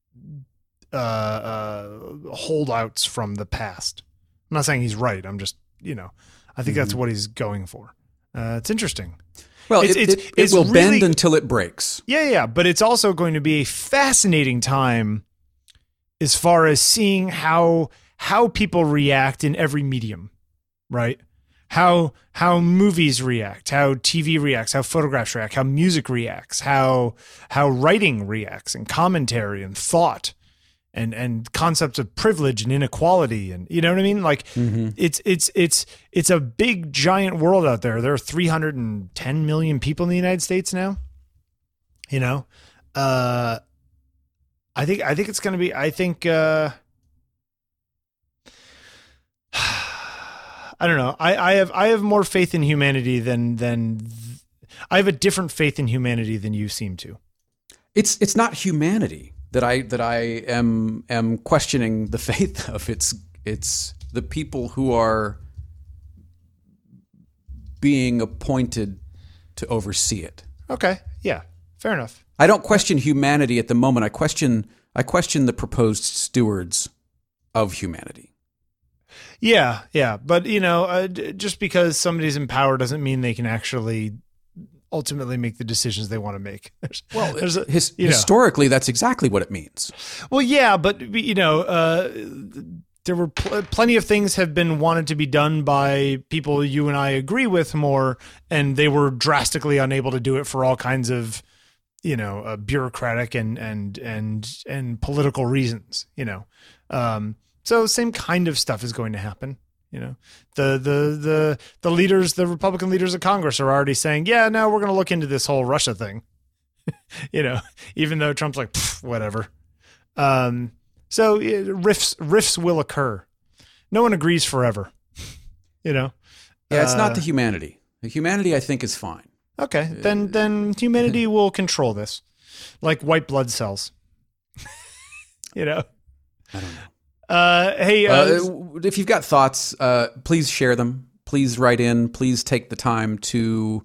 holdouts from the past. I'm not saying he's right. I'm just, I think that's what he's going for. It's interesting. Well, it will bend until it breaks. Yeah. But it's also going to be a fascinating time as far as seeing how people react in every medium, right? How movies react, how TV reacts, how photographs react, how music reacts, how writing reacts, and commentary and thought, and concepts of privilege and inequality, and you know what I mean? Like it's a big giant world out there. There are 310 million people in the United States now. I think it's going to be. I think. I don't know. I have more faith in humanity than I have a different faith in humanity than you seem to. It's not humanity that I am questioning the faith of. It's the people who are being appointed to oversee it. Okay. Yeah. Fair enough. I don't question humanity at the moment. I question the proposed stewards of humanity. Yeah. But, just because somebody's in power doesn't mean they can actually ultimately make the decisions they want to make. Historically, that's exactly what it means. Well, yeah, but, there were plenty of things have been wanted to be done by people you and I agree with more, and they were drastically unable to do it for all kinds of, bureaucratic and political reasons, So same kind of stuff is going to happen. The leaders, the Republican leaders of Congress are already saying, yeah, no, we're going to look into this whole Russia thing. Even though Trump's like, whatever. So rifts will occur. No one agrees forever. Yeah, it's not the humanity. The humanity, I think, is fine. Okay, then humanity will control this, like white blood cells. I don't know. Hey, if you've got thoughts, please share them. Please write in. Please take the time to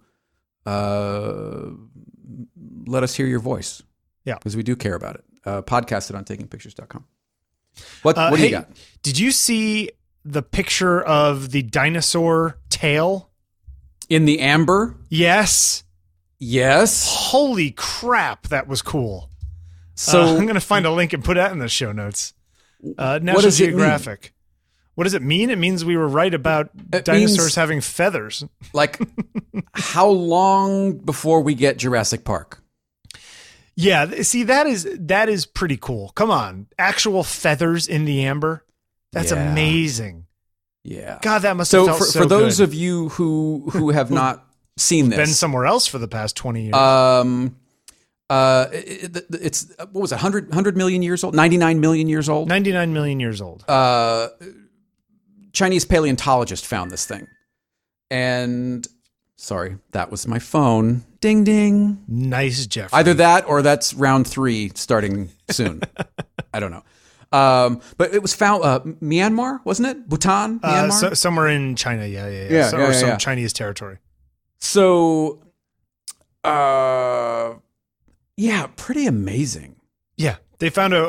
let us hear your voice. Yeah, because we do care about it. Podcast it on takingpictures.com. What do you got? Did you see the picture of the dinosaur tail in the amber? Yes. Holy crap, that was cool. So I'm going to find a link and put that in the show notes. National Geographic. What does it mean? It means we were right about dinosaurs having feathers. Like, how long before we get Jurassic Park? Yeah, see, that is pretty cool. Come on, actual feathers in the amber. That's amazing. Yeah. God, that must have felt so for those good. of you who have not seen this, been somewhere else for the past 20 years. It's what was it, 100 million years old? 99 million years old? 99 million years old. Chinese paleontologist found this thing. And sorry, that was my phone. Ding ding. Nice, Jeffrey. Either that or that's round 3 starting soon. I don't know. But it was found Myanmar, wasn't it? Bhutan, Myanmar? Somewhere in China, yeah. Some Chinese territory. So yeah, pretty amazing. Yeah, they found a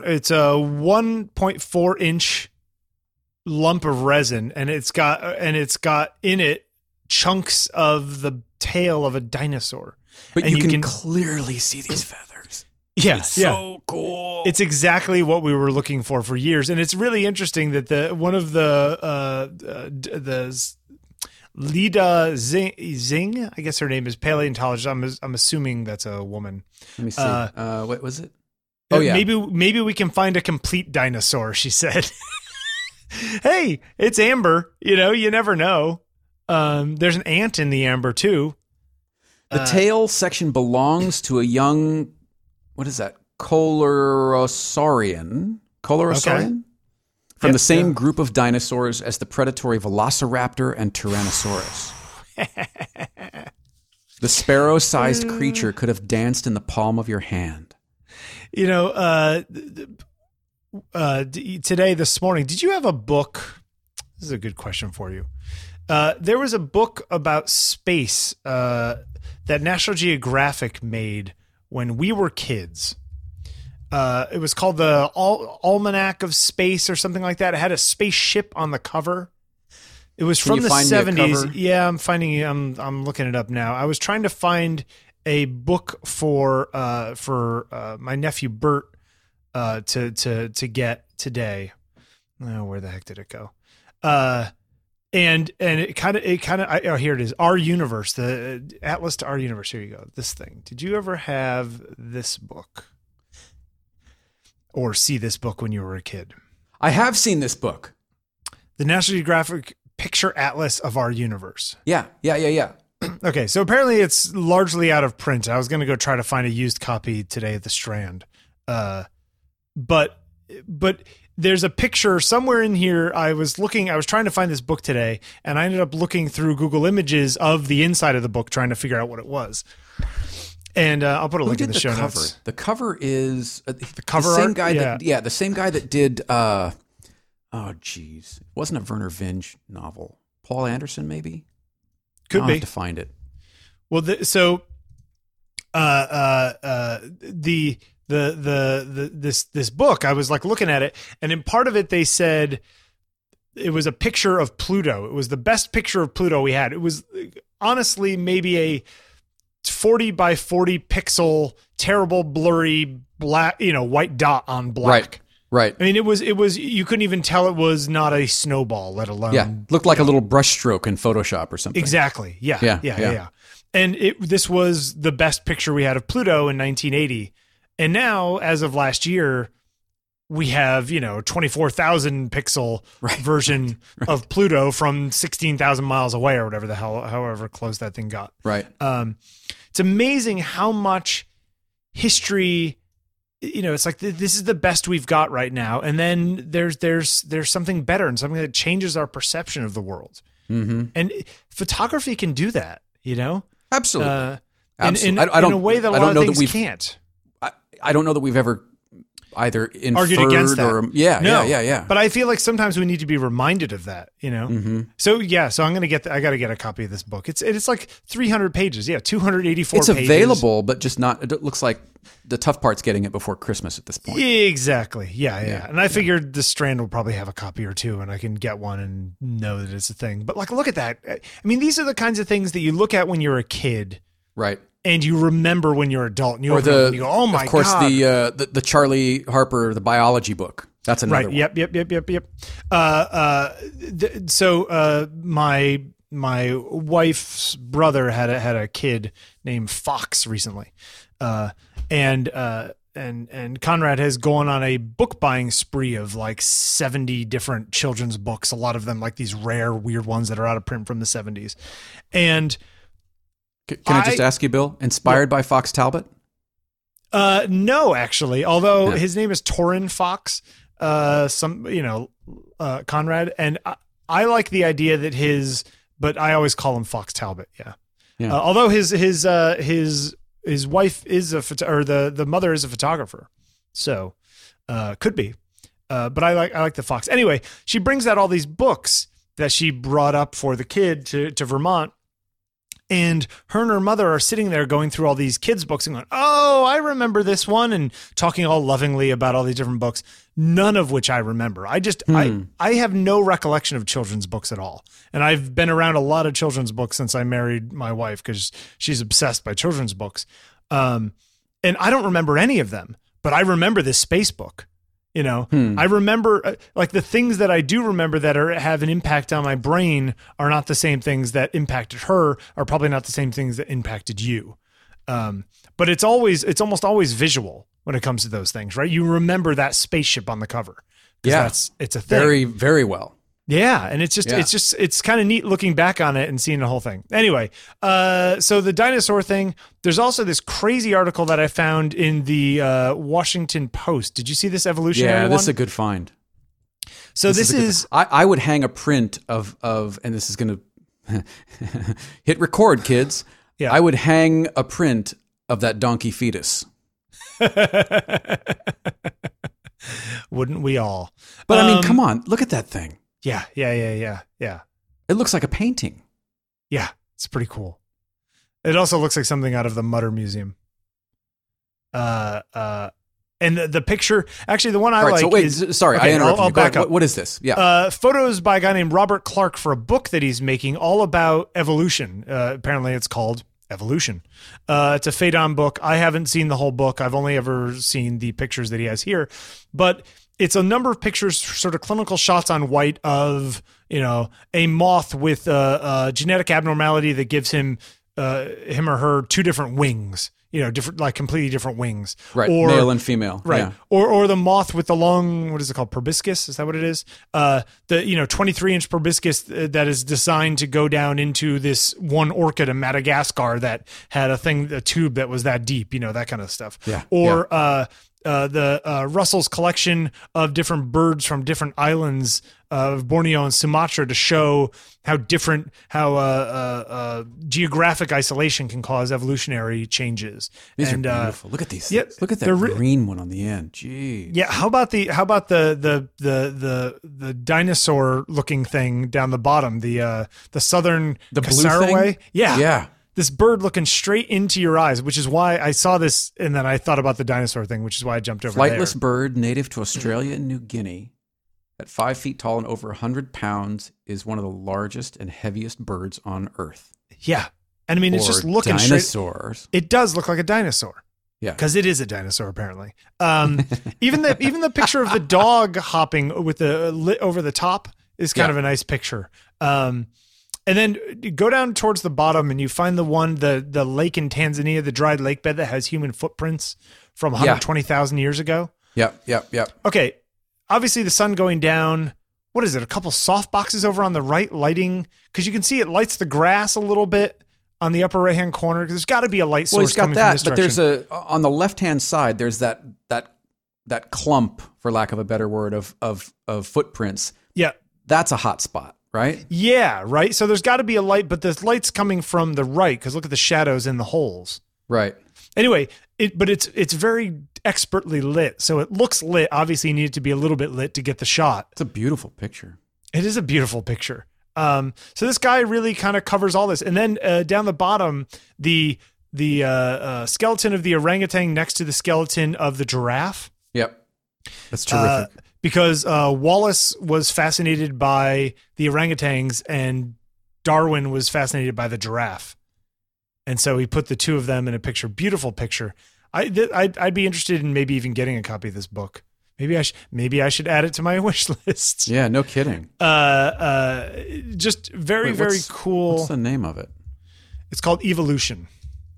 1.4 inch lump of resin, and it's got in it chunks of the tail of a dinosaur. But you can clearly see these feathers. Yeah, it's so cool. It's exactly what we were looking for years, and it's really interesting that one of the Lida Zing. I guess her name is paleontologist. I'm assuming that's a woman. Let me see. What was it? Oh yeah. Maybe we can find a complete dinosaur, she said. Hey, it's amber. You never know. There's an ant in the amber too. The tail section belongs to a young, what is that? Coelurosaurian? Okay. From the same group of dinosaurs as the predatory Velociraptor and Tyrannosaurus. The sparrow-sized creature could have danced in the palm of your hand. This morning, did you have a book? This is a good question for you. There was a book about space that National Geographic made when we were kids. It was called the Almanac of Space or something like that. It had a spaceship on the cover. It was from the 70s. Yeah, I'm looking it up now. I was trying to find a book for my nephew Bert to get today. Oh, where the heck did it go? And it kind of here it is. Our Universe, the Atlas to Our Universe. Here you go. This thing. Did you ever have this book? Or see this book when you were a kid? I have seen this book. The National Geographic Picture Atlas of Our Universe. Yeah. Okay, so apparently it's largely out of print. I was going to go try to find a used copy today at the Strand. But there's a picture somewhere in here. I was trying to find this book today, and I ended up looking through Google Images of the inside of the book, trying to figure out what it was. And I'll put a link in the show notes. The cover is the same guy. The same guy that did. It wasn't a Werner Vinge novel. Paul Anderson, maybe. Could be. Have to find it. Well, this book, I was like looking at it, and in part of it they said it was a picture of Pluto. It was the best picture of Pluto we had. It was honestly maybe a 40 by 40 pixel, terrible, blurry, black, white dot on black. Right. I mean, it was, you couldn't even tell it was not a snowball, let alone. Yeah. Looked like a little brush stroke in Photoshop or something. Exactly. Yeah. And this was the best picture we had of Pluto in 1980. And now, as of last year, we have, 24,000 pixel version of Pluto from 16,000 miles away or whatever the hell, however close that thing got. Right. It's amazing how much history, it's like this is the best we've got right now. And then there's something better and something that changes our perception of the world. Mm-hmm. And photography can do that, Absolutely. In a way that a lot of things can't. I don't know that we've ever either argued against that. Yeah. But I feel like sometimes we need to be reminded of that, Mm-hmm. So I'm going to I got to get a copy of this book. It's like 300 pages. Yeah. 284 pages. It's available, but just not, it looks like the tough part's getting it before Christmas at this point. Exactly. Yeah. And I figured the Strand will probably have a copy or two and I can get one and know that it's a thing. But like, look at that. I mean, these are the kinds of things that you look at when you're a kid. Right. And you remember when you're an adult, and you go, "Oh my god!" Of course, the Charlie Harper, the biology book. That's another one. Yep. So my wife's brother had a kid named Fox recently, and Conrad has gone on a book buying spree of like 70 different children's books. A lot of them like these rare, weird ones that are out of print from the 70s, and. Can I just ask you, Bill? Inspired by Fox Talbot? No, actually. Although his name is Torrin Fox, Conrad, and I like the idea that but I always call him Fox Talbot. Yeah. Although his wife is the mother is a photographer, so could be. But I like the Fox. Anyway, she brings out all these books that she brought up for the kid to Vermont. And her and her mother are sitting there going through all these kids' books and going, "Oh, I remember this one," and talking all lovingly about all these different books, none of which I remember. I have no recollection of children's books at all. And I've been around a lot of children's books since I married my wife because she's obsessed by children's books. And I don't remember any of them, but I remember this space book. You know, I remember like the things that I do remember that have an impact on my brain are not the same things that impacted her, are probably not the same things that impacted you. But it's almost always visual when it comes to those things, right? You remember that spaceship on the cover. Yeah. It's a thing. Very, very well. Yeah, and it's kind of neat looking back on it and seeing the whole thing. Anyway, so the dinosaur thing, there's also this crazy article that I found in the Washington Post. Did you see this evolutionary one? Yeah, this is a good find. So this is I would hang a print of and this is going to hit record, kids. Yeah. I would hang a print of that donkey fetus. Wouldn't we all? But I mean, come on, look at that thing. Yeah. It looks like a painting. Yeah, it's pretty cool. It also looks like something out of the Mutter Museum. And the picture, actually, the one I like. So wait, is, sorry, okay, I interrupted I'll you. back up. What is this? Yeah, photos by a guy named Robert Clark for a book that he's making all about evolution. Apparently, it's called Evolution. It's a Phaedon book. I haven't seen the whole book. I've only ever seen the pictures that he has here, but it's a number of pictures, sort of clinical shots on white of, you know, a moth with a genetic abnormality that gives him or her two different wings, you know, different, like completely different wings. Right. Or, male and female. Right. Yeah. Or the moth with the long, what is it called? Proboscis? Is that what it is? The, 23-inch proboscis that is designed to go down into this one orchid in Madagascar that had a tube that was that deep, you know, that kind of stuff. Yeah. Or, the Russell's collection of different birds from different islands of Borneo and Sumatra to show how geographic isolation can cause evolutionary changes. These are beautiful. Look at these. Yeah, Look at that green one on the end. Gee. Yeah. How about the dinosaur looking thing down the bottom? The southern cassowary. Yeah. Yeah. This bird looking straight into your eyes, which is why I saw this, and then I thought about the dinosaur thing, which is why I jumped over Flightless there. bird native to Australia and New Guinea, at 5 feet tall and over 100 pounds, is one of the largest and heaviest birds on Earth. Yeah, and I mean it's just looking dinosaurs. Straight. It does look like a dinosaur. Yeah, because it is a dinosaur apparently. Even the picture of the dog hopping with the lit over the top is kind of a nice picture. And then go down towards the bottom and you find the lake in Tanzania, the dried lake bed that has human footprints from 120,000 years ago. Yep. Okay. Obviously the sun going down. What is it? A couple soft boxes over on the right lighting. Cause you can see it lights the grass a little bit on the upper right-hand corner. Cause there's gotta be a light source coming from this direction. But there's on the left-hand side, there's that clump, for lack of a better word, of footprints. Yeah. That's a hot spot. Right? Yeah, right. So there's got to be a light, but the light's coming from the right because look at the shadows in the holes. Right. Anyway, it's very expertly lit, so it looks lit. Obviously, you need it to be a little bit lit to get the shot. It's a beautiful picture. It is a beautiful picture. So this guy really kind of covers all this, and then down the bottom, the skeleton of the orangutan next to the skeleton of the giraffe. Yep, that's terrific. Because Wallace was fascinated by the orangutans and Darwin was fascinated by the giraffe. And so he put the two of them in a picture. Beautiful picture. I'd be interested in maybe even getting a copy of this book. Maybe I should add it to my wish list. Yeah, no kidding. Just very cool. What's the name of it? It's called Evolution.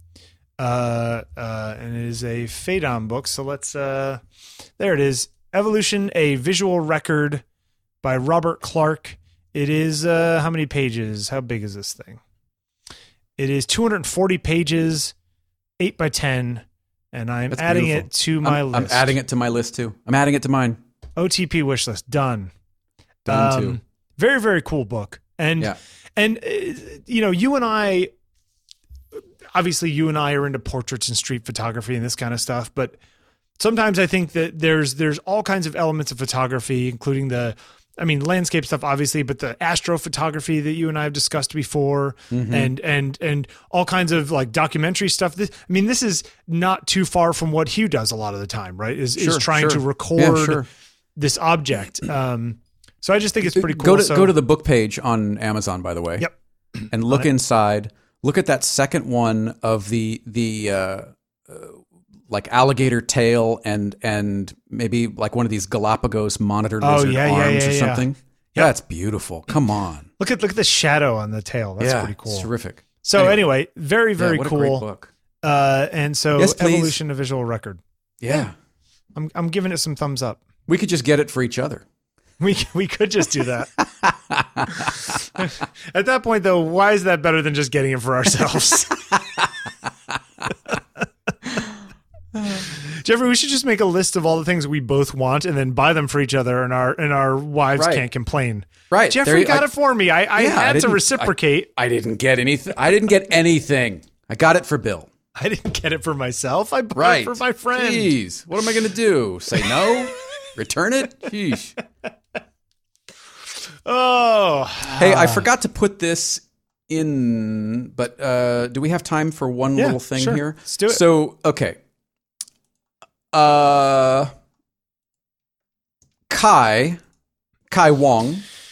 And it is a Phaedon book. So let's there it is. Evolution, a visual record by Robert Clark. It is, how many pages? How big is this thing? It is 240 pages, 8 by 10, and I'm adding it to my list. I'm adding it to my list too. I'm adding it to mine. OTP wish list, done. Done too. Very, very cool book. And you and I, obviously you and I are into portraits and street photography and this kind of stuff, but sometimes I think that there's all kinds of elements of photography, including landscape stuff, obviously, but the astrophotography that you and I have discussed before, and all kinds of like documentary stuff. This is not too far from what Hugh does a lot of the time, right? Is trying to record this object. So I just think it's pretty cool. Go to the book page on Amazon, by the way. Yep. And look inside. Look at that second one of the like alligator tail and maybe like one of these Galapagos monitor lizard arms or something. Yeah, that's beautiful. Come on. Look at the shadow on the tail. That's pretty cool. It's terrific. So anyway, very, very what cool. A great book. And so Yes, please. Evolution of Visual Record. Yeah. I'm giving it some thumbs up. We could just get it for each other. We could just do that. At that point, though, why is that better than just getting it for ourselves? Jeffrey, we should just make a list of all the things we both want and then buy them for each other, and our wives can't complain. Right. Jeffrey got it for me. I had to reciprocate. I didn't get anything. I didn't get anything. I got it for Bill. I didn't get it for myself. I bought it for my friend. Jeez. What am I going to do? Say no? Return it? Sheesh. Oh. Hey, I forgot to put this in, but do we have time for one little thing here? Let's do it. So, okay. Kai Wong.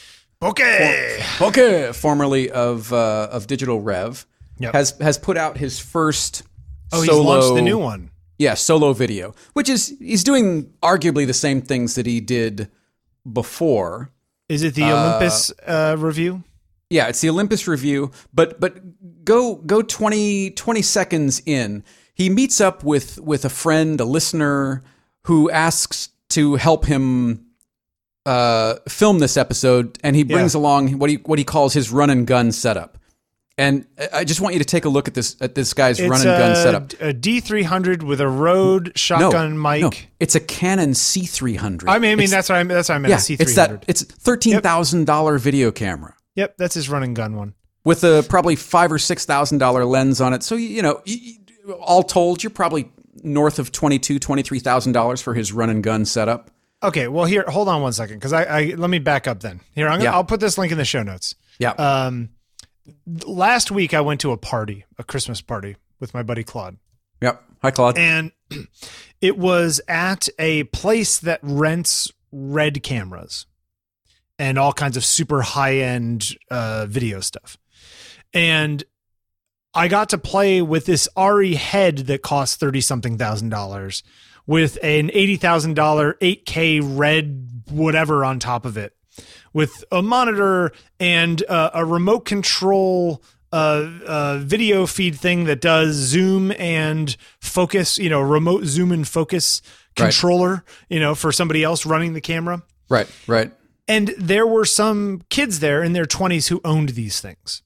Okay. Formerly of Digital Rev, has put out his first solo. He's launched the new one. Yeah, solo video, which is he's doing arguably the same things that he did before. Is it the Olympus review? Yeah, it's the Olympus review, but go 20 seconds in. He meets up with a friend, a listener, who asks to help him film this episode, and he brings along what he calls his run and gun setup. And I just want you to take a look at this guy's run and gun setup. A D300 with a Rode shotgun mic. No, it's a Canon C300. I mean that's what I meant. Yeah, C300. It's $13,000 video camera. Yep, that's his run and gun one with a probably $5,000 or $6,000 lens on it. So all told, you're probably north of $23,000 for his run and gun setup. Okay, well here, hold on one second, because I let me back up then. Here, I'll put this link in the show notes. Yeah. Last week I went to a Christmas party with my buddy Claude. Yep. Hi, Claude. And it was at a place that rents Red cameras and all kinds of super high-end video stuff. And I got to play with this RE head that cost $30-something thousand with an $80,000 8K Red whatever on top of it, with a monitor and a remote control video feed thing that does zoom and focus, remote zoom and focus controller, for somebody else running the camera. Right. And there were some kids there in their 20s who owned these things.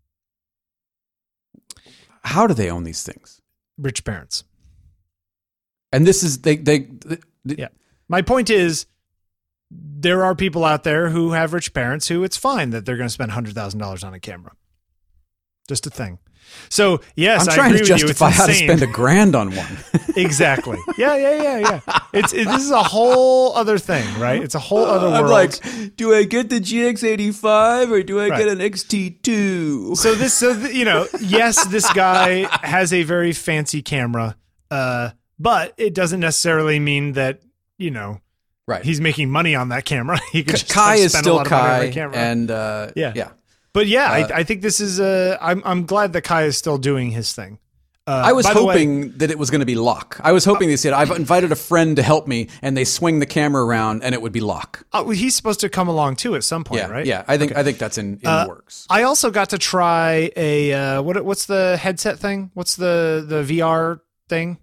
How do they own these things? Rich parents. And this is yeah. My point is, there are people out there who have rich parents who it's fine that they're going to spend $100,000 on a camera. Just a thing. So yes, I'm trying I agree to with you. justify It's how to insane. spend $1,000 on one. Exactly. Yeah. This is a whole other thing, right? It's a whole other world. I'm like, do I get the GX85 or do I get an XT2? Yes, this guy has a very fancy camera, but it doesn't necessarily mean that right. he's making money on that camera. He could just Kai is spend still a lot of money on Kai, that camera. and yeah. But I think this is I'm glad that Kai is still doing his thing. I was hoping that it was going to be Locke. I was hoping they said, I've invited a friend to help me, and they swing the camera around, and it would be Locke. He's supposed to come along too at some point, right? Yeah, I think that's in the works. I also got to try a what's the headset thing? What's the VR thing?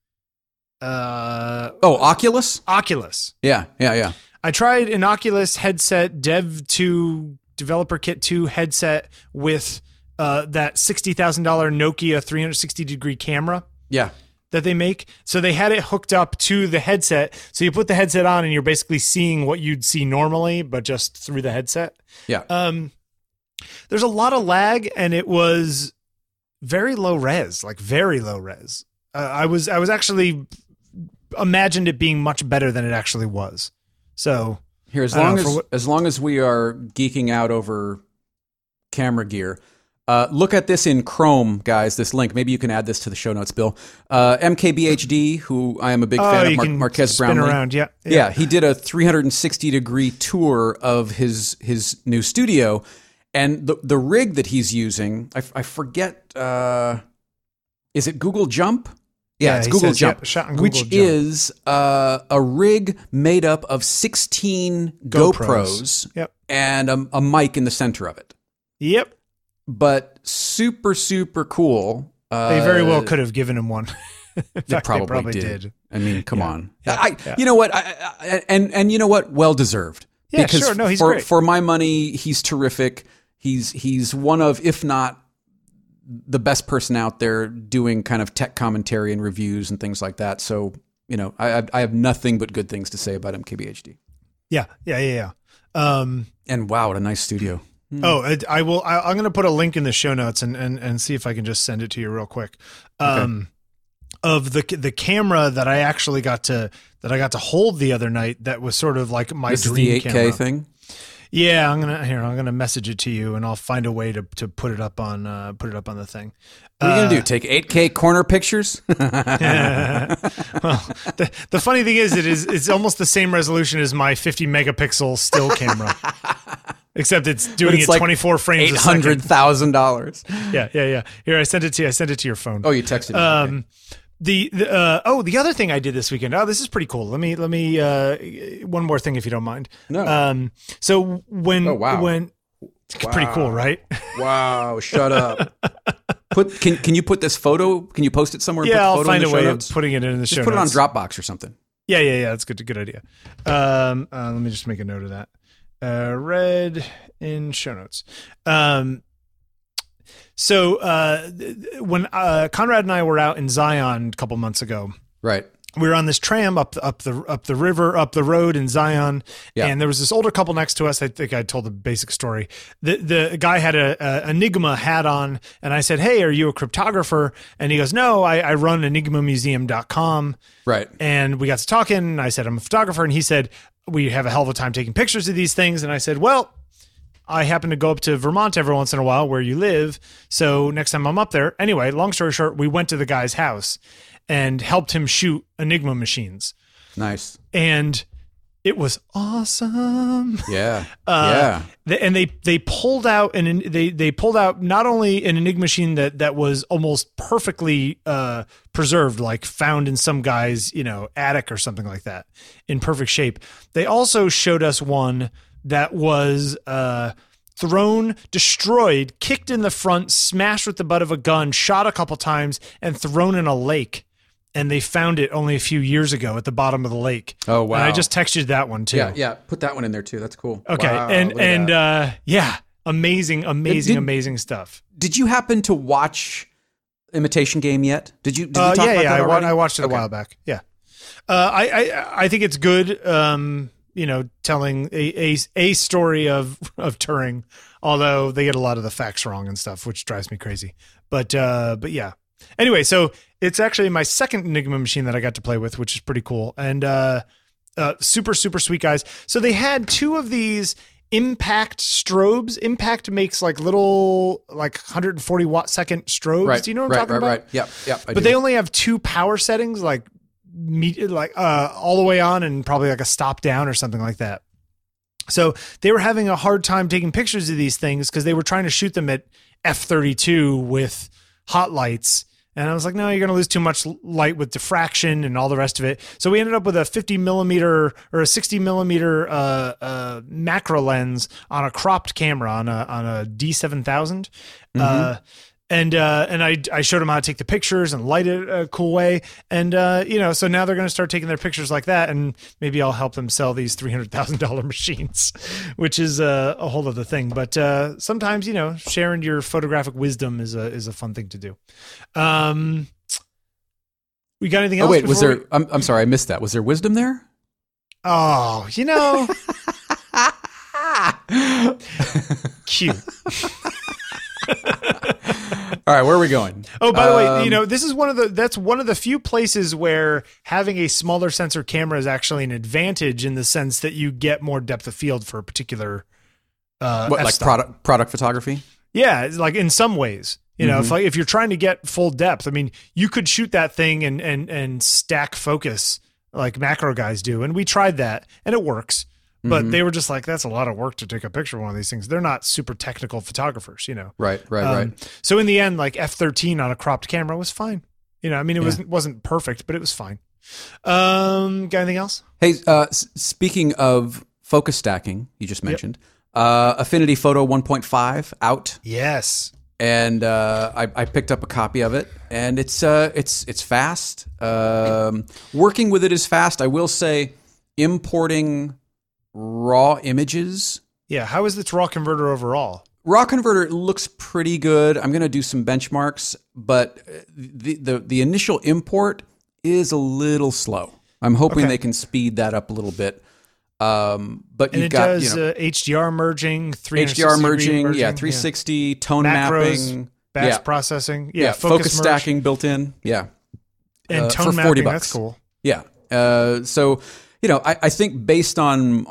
Oculus? Oculus. Yeah. I tried an Oculus headset, Developer Kit 2 headset with that $60,000 Nokia 360-degree camera. Yeah. That they make. So they had it hooked up to the headset. So you put the headset on and you're basically seeing what you'd see normally, but just through the headset. Yeah. There's a lot of lag, and it was very low res, like very low res. I was actually imagined it being much better than it actually was. So here, as long as we are geeking out over camera gear, look at this in Chrome, guys. This link. Maybe you can add this to the show notes, Bill. MKBHD, who I am a big fan of, Marquez Brownlee. Around, yeah. He did a 360-degree tour of his new studio, and the rig that he's using, I forget. Is it Google Jump? Yeah, it's Google says, Jump, shot on Google which Jump. is a rig made up of 16 GoPros Yep. and a mic in the center of it. Yep. But super, super cool. They very well could have given him one. In fact, They probably did. I mean, come on. Yeah. You know what? And you know what? Well deserved. Yeah, because sure. No, he's great. For my money, he's terrific. He's one of, if not the best person out there doing kind of tech commentary and reviews and things like that. So, you know, I have nothing but good things to say about MKBHD. Yeah. And wow, what a nice studio. I will. I'm going to put a link in the show notes and see if I can just send it to you real quick. Okay. Of the camera that I actually got to hold the other night. That was sort of like my This dream is the 8K camera. thing. Yeah, I'm gonna message it to you, and I'll find a way to put it up on the thing. What are you gonna do? Take 8K corner pictures? Well, the funny thing is, it's almost the same resolution as my 50 megapixel still camera, except it's doing it like 24 frames a second. $800,000. Yeah. Here, I sent it to you. I sent it to your phone. Oh, you texted me. Okay. The other thing I did this weekend. Oh, this is pretty cool. Let me one more thing if you don't mind. No. So when Wow. pretty cool, right? Wow, shut up. Can you put this photo? Can you post it somewhere? Yeah, I'll put the photo find in a the way show of notes? putting it in the show Just put it on notes. Dropbox or something. Yeah. That's good idea. Let me just make a note of that. Read in show notes. So when Conrad and I were out in Zion a couple months ago, Right. we were on this tram up the river, up the road in Zion, and there was this older couple next to us. I think I told the basic story. The guy had a Enigma hat on, and I said, "Hey, are you a cryptographer?" And he goes, "No, I run enigmamuseum.com." Right. And we got to talking, and I said, "I'm a photographer," and he said, "We have a hell of a time taking pictures of these things." And I said, "Well, I happen to go up to Vermont every once in a while where you live. So next time I'm up there." Anyway, long story short, we went to the guy's house and helped him shoot Enigma machines. Nice. And it was awesome. Yeah. And they pulled out they pulled out not only an Enigma machine that was almost perfectly preserved, like found in some guy's, attic or something like that, in perfect shape. They also showed us one that was thrown, destroyed, kicked in the front, smashed with the butt of a gun, shot a couple times, and thrown in a lake. And they found it only a few years ago at the bottom of the lake. Oh, wow. And I just texted that one too. Yeah. Put that one in there too. That's cool. Okay. Wow, amazing stuff. Did you happen to watch Imitation Game yet? Did we talk about that already? I watched it a while back. Yeah. I think it's good. Telling a story of Turing, although they get a lot of the facts wrong and stuff, which drives me crazy. But yeah. Anyway, so it's actually my second Enigma machine that I got to play with, which is pretty cool. And super, super sweet guys. So they had two of these Impact strobes. Impact makes like little 140 watt second strobes. Right, Do you know what I'm talking about? Right. Yep. But they only have two power settings, all the way on and probably like a stop down or something like that. So they were having a hard time taking pictures of these things because they were trying to shoot them at f32 with hot lights. And I was like, no, you're going to lose too much light with diffraction and all the rest of it. So we ended up with a 50 millimeter or a 60 millimeter macro lens on a cropped camera on a D7000. Mm-hmm. And I showed them how to take the pictures and light it a cool way. And, so now they're going to start taking their pictures like that. And maybe I'll help them sell these $300,000 machines, which is a whole other thing. But sometimes, sharing your photographic wisdom is a fun thing to do. We got anything else? Oh, wait, was there, I'm sorry, I missed that. Was there wisdom there? Oh, cute. All right, where are we going? Oh, by the way, this is that's one of the few places where having a smaller sensor camera is actually an advantage in the sense that you get more depth of field for a particular product photography? Yeah, it's like in some ways. If you're trying to get full depth, I mean, you could shoot that thing and stack focus like macro guys do, and we tried that and it works. But they were just like, that's a lot of work to take a picture of one of these things. They're not super technical photographers, Right. So in the end, like f13 on a cropped camera was fine. It wasn't perfect, but it was fine. Got anything else? Hey, speaking of focus stacking, you just mentioned Affinity Photo 1.5 out. Yes. And I picked up a copy of it, and it's fast. Working with it is fast. I will say, importing raw images. Yeah, how is this raw converter overall? Raw converter looks pretty good. I'm going to do some benchmarks, but the initial import is a little slow. I'm hoping they can speed that up a little bit. But and you've it got does HDR merging, 360 merging, 360 tone macros, mapping, batch processing, focus stacking built in, and tone for mapping. $40. That's cool. Yeah. So I think based on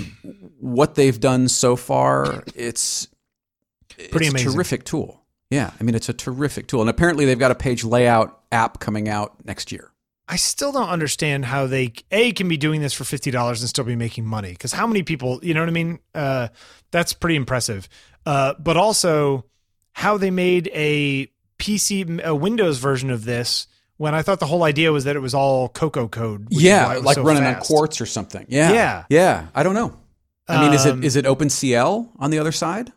what they've done so far, it's amazing. A terrific tool. Yeah, I mean it's a terrific tool, and apparently they've got a page layout app coming out next year. I still don't understand how they can be doing this for $50 and still be making money. Because how many people, you know what I mean? That's pretty impressive. But also how they made a Windows version of this when I thought the whole idea was that it was all Cocoa code. Like so running fast. On Quartz or something. Yeah. I don't know. I mean, is it OpenCL on the other side?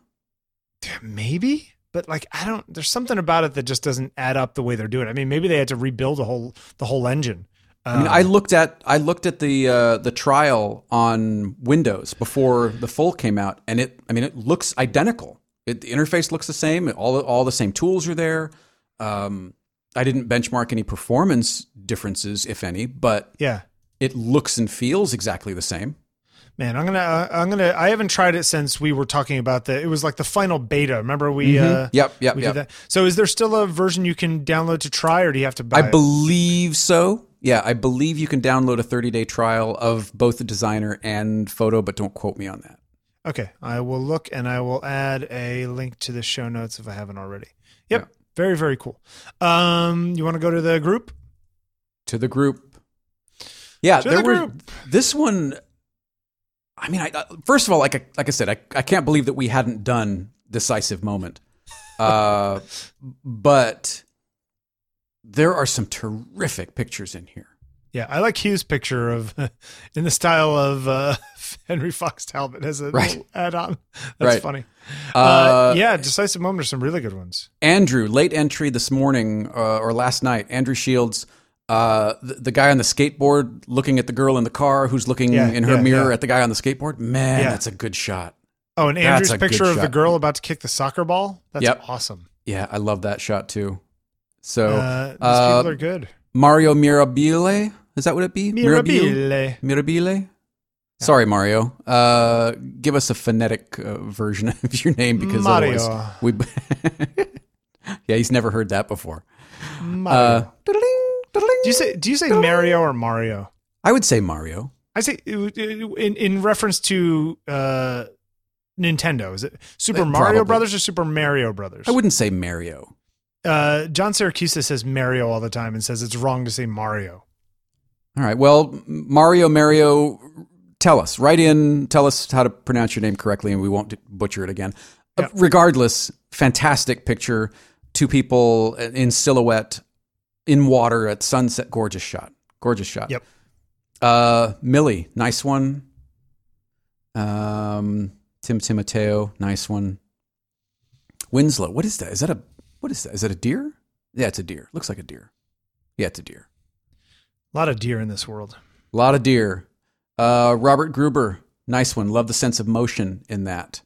Maybe. But there's something about it that just doesn't add up the way they're doing it. I mean, maybe they had to rebuild the whole engine. I mean, I looked at the trial on Windows before the full came out, and it looks identical. The interface looks the same. All the same tools are there. I didn't benchmark any performance differences, if any, but it looks and feels exactly the same. Man, I haven't tried it since we were talking about it was like the final beta. Remember we did that. So is there still a version you can download to try, or do you have to buy it? I believe so. Yeah, I believe you can download a 30-day trial of both the Designer and Photo, but don't quote me on that. Okay, I will look and I will add a link to the show notes if I haven't already. Yep, very, very cool. You want to go to the group? To the group. Yeah, this one. I mean, first of all, like I said, I can't believe that we hadn't done Decisive Moment. But there are some terrific pictures in here. Yeah, I like Hugh's picture of in the style of Henry Fox Talbot as an add-on. That's funny. Decisive Moment are some really good ones. Andrew, late entry this morning or last night. Andrew Shields. The guy on the skateboard looking at the girl in the car who's looking in her mirror at the guy on the skateboard. Man, that's a good shot. Oh, and Andrew's picture of the girl about to kick the soccer ball. That's awesome. Yeah, I love that shot too. So these people are good. Mario Mirabile, is that what it be? Mirabile. Yeah. Sorry, Mario. Give us a phonetic version of your name because Mario. Otherwise yeah, he's never heard that before. Mario. Do you say Mario or Mario? I would say Mario. I say in reference to Nintendo. Is it Super Mario Brothers or Super Mario Brothers? I wouldn't say Mario. John Syracuse says Mario all the time and says it's wrong to say Mario. All right. Well, Mario, tell us. Write in. Tell us how to pronounce your name correctly, and we won't butcher it again. Yep. Regardless, fantastic picture. Two people in silhouette. In water at sunset, gorgeous shot. Yep. Millie, nice one. Tim Timoteo, nice one. Winslow, what is that? Is that a deer? Yeah, it's a deer. Looks like a deer. Yeah, it's a deer. A lot of deer in this world. A lot of deer. Robert Gruber, nice one. Love the sense of motion in that.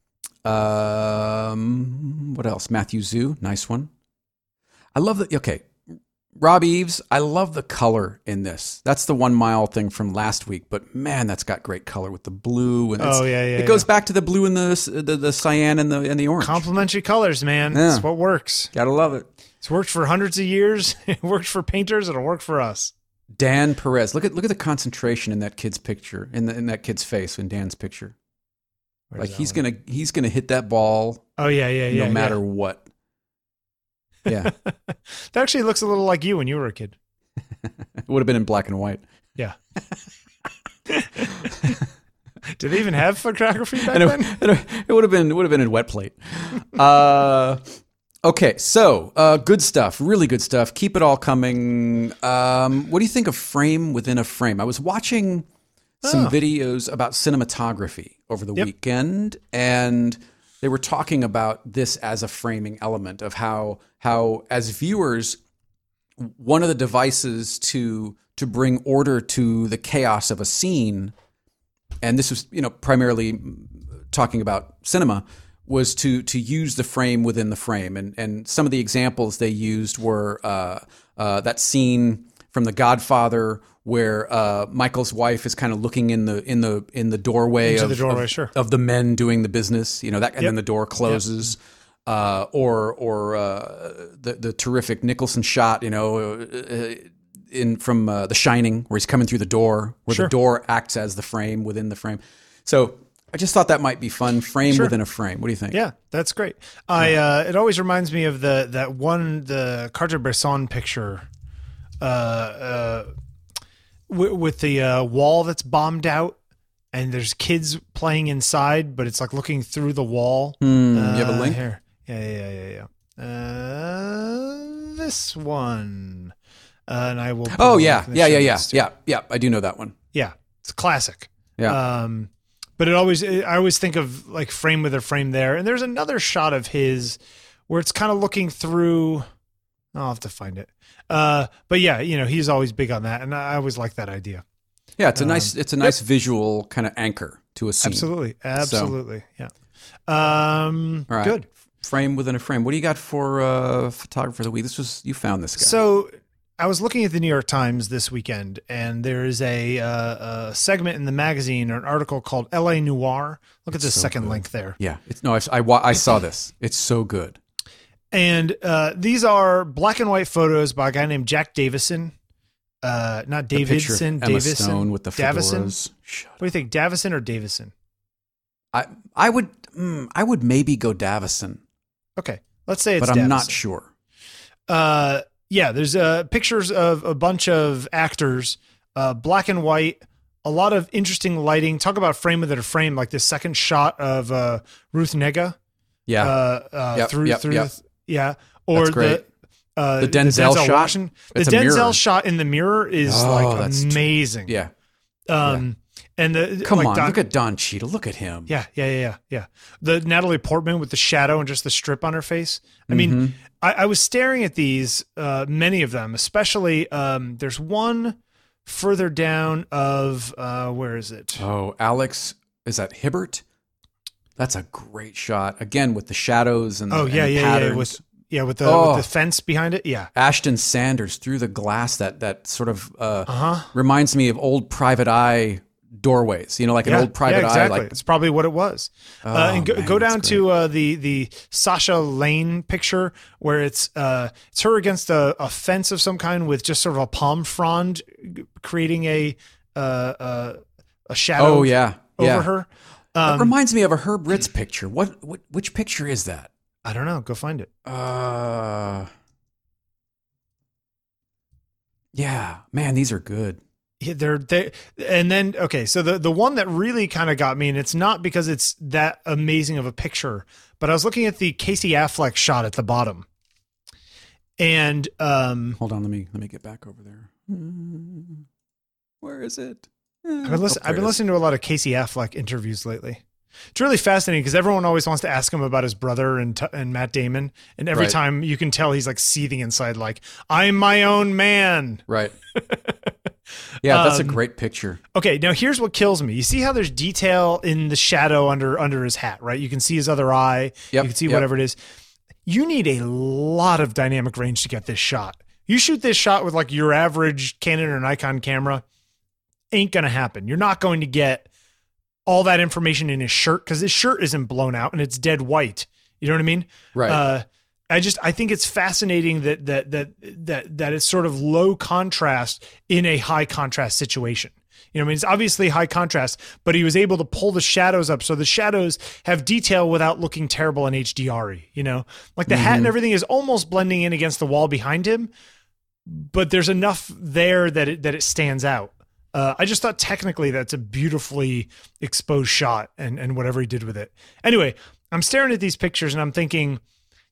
What else? Matthew Zhu, nice one. I love the. Okay. Rob Eves, I love the color in this. That's the 1 mile thing from last week, but man, that's got great color with the blue. And it goes back to the blue and the cyan and the orange. Complementary colors, man. Yeah. That's what works. Gotta love it. It's worked for hundreds of years. It worked for painters. It'll work for us. Dan Perez, look at the concentration in that kid's picture, in that kid's face in Dan's picture. Like he's gonna hit that ball. Oh yeah. No matter what. Yeah. That actually looks a little like you when you were a kid. It would have been in black and white. Yeah. Did they even have photography back then? It would have been in wet plate. Okay, so good stuff, really good stuff. Keep it all coming. What do you think of frame within a frame? I was watching some videos about cinematography over the weekend, and they were talking about this as a framing element of how as viewers, one of the devices to bring order to the chaos of a scene, and this was primarily talking about cinema, was to use the frame within the frame. And some of the examples they used were that scene from The Godfather where Michael's wife is kind of looking in the doorway of the men doing the business, and then the door closes. Or the terrific Nicholson shot, from The Shining, where he's coming through the door, where the door acts as the frame within the frame. So I just thought that might be fun. Frame within a frame. What do you think? Yeah, that's great. It always reminds me of the Cartier-Bresson picture, with the wall that's bombed out, and there's kids playing inside, but it's like looking through the wall. You have a link here? Yeah. This one, and I will. Oh yeah. I do know that one. Yeah, it's a classic. Yeah. But I always think of like frame with a frame there. And there's another shot of his where it's kind of looking through. I'll have to find it. But yeah, he's always big on that. And I always like that idea. Yeah. It's a nice visual kind of anchor to a scene. Absolutely. So. Yeah. All right. Good. Frame within a frame. What do you got for photographer of the week? You found this guy. So I was looking at the New York Times this weekend, and there is a segment in the magazine or an article called L.A. Noir. Look at the second link there. Yeah. I saw this. It's so good. And these are black and white photos by a guy named Jack Davison. Not Davidson. Emma Davison. Stone with the fedoras. What do you think, Davison or Davison? I would maybe go Davison. Okay, let's say it's But I'm Davison. not sure. Yeah, there's pictures of a bunch of actors, black and white, a lot of interesting lighting. Talk about frame within a frame, like this second shot of Ruth Negga. Yeah. Through. Yeah. Or that's great. The Denzel shot. Washington. The Denzel shot in the mirror is amazing. Yeah. And come on, look at Don Cheadle. Look at him. Yeah. The Natalie Portman with the shadow and just the strip on her face. I mean, I was staring at these, many of them, especially there's one further down of where is it? Oh, Alex, is that Hibbert? That's a great shot. Again with the shadows and the patterns. With the fence behind it. Yeah. Ashton Sanders through the glass that sort of reminds me of old Private Eye doorways, like an old Private exactly. Eye. Like, it's probably what it was. And go down to the Sasha Lane picture where it's her against a fence of some kind with just sort of a palm frond creating a shadow. Over her. It reminds me of a Herb Ritz picture. Which picture is that? I don't know. Go find it. Yeah, man, these are good. Yeah, they and then okay, so the one that really kind of got me, and it's not because it's that amazing of a picture, but I was looking at the Casey Affleck shot at the bottom, and hold on, let me get back over there. Where is it? I've been listening to a lot of Casey Affleck interviews lately. It's really fascinating because everyone always wants to ask him about his brother and Matt Damon, and every time you can tell he's like seething inside, like I'm my own man. Right. Yeah, that's a great picture. Okay, now here's what kills me. You see how there's detail in the shadow under his hat, right? You can see his other eye. You can see whatever it is. You need a lot of dynamic range to get this shot. You shoot this shot with like your average Canon or Nikon camera, ain't going to happen. You're not going to get all that information in his shirt because his shirt isn't blown out and it's dead white. You know what I mean? Right. I think it's fascinating that it's sort of low contrast in a high contrast situation. You know what I mean? It's obviously high contrast, but he was able to pull the shadows up so the shadows have detail without looking terrible and HDR-y, Like the hat and everything is almost blending in against the wall behind him, but there's enough there that it stands out. I just thought technically that's a beautifully exposed shot and whatever he did with it. Anyway, I'm staring at these pictures and I'm thinking,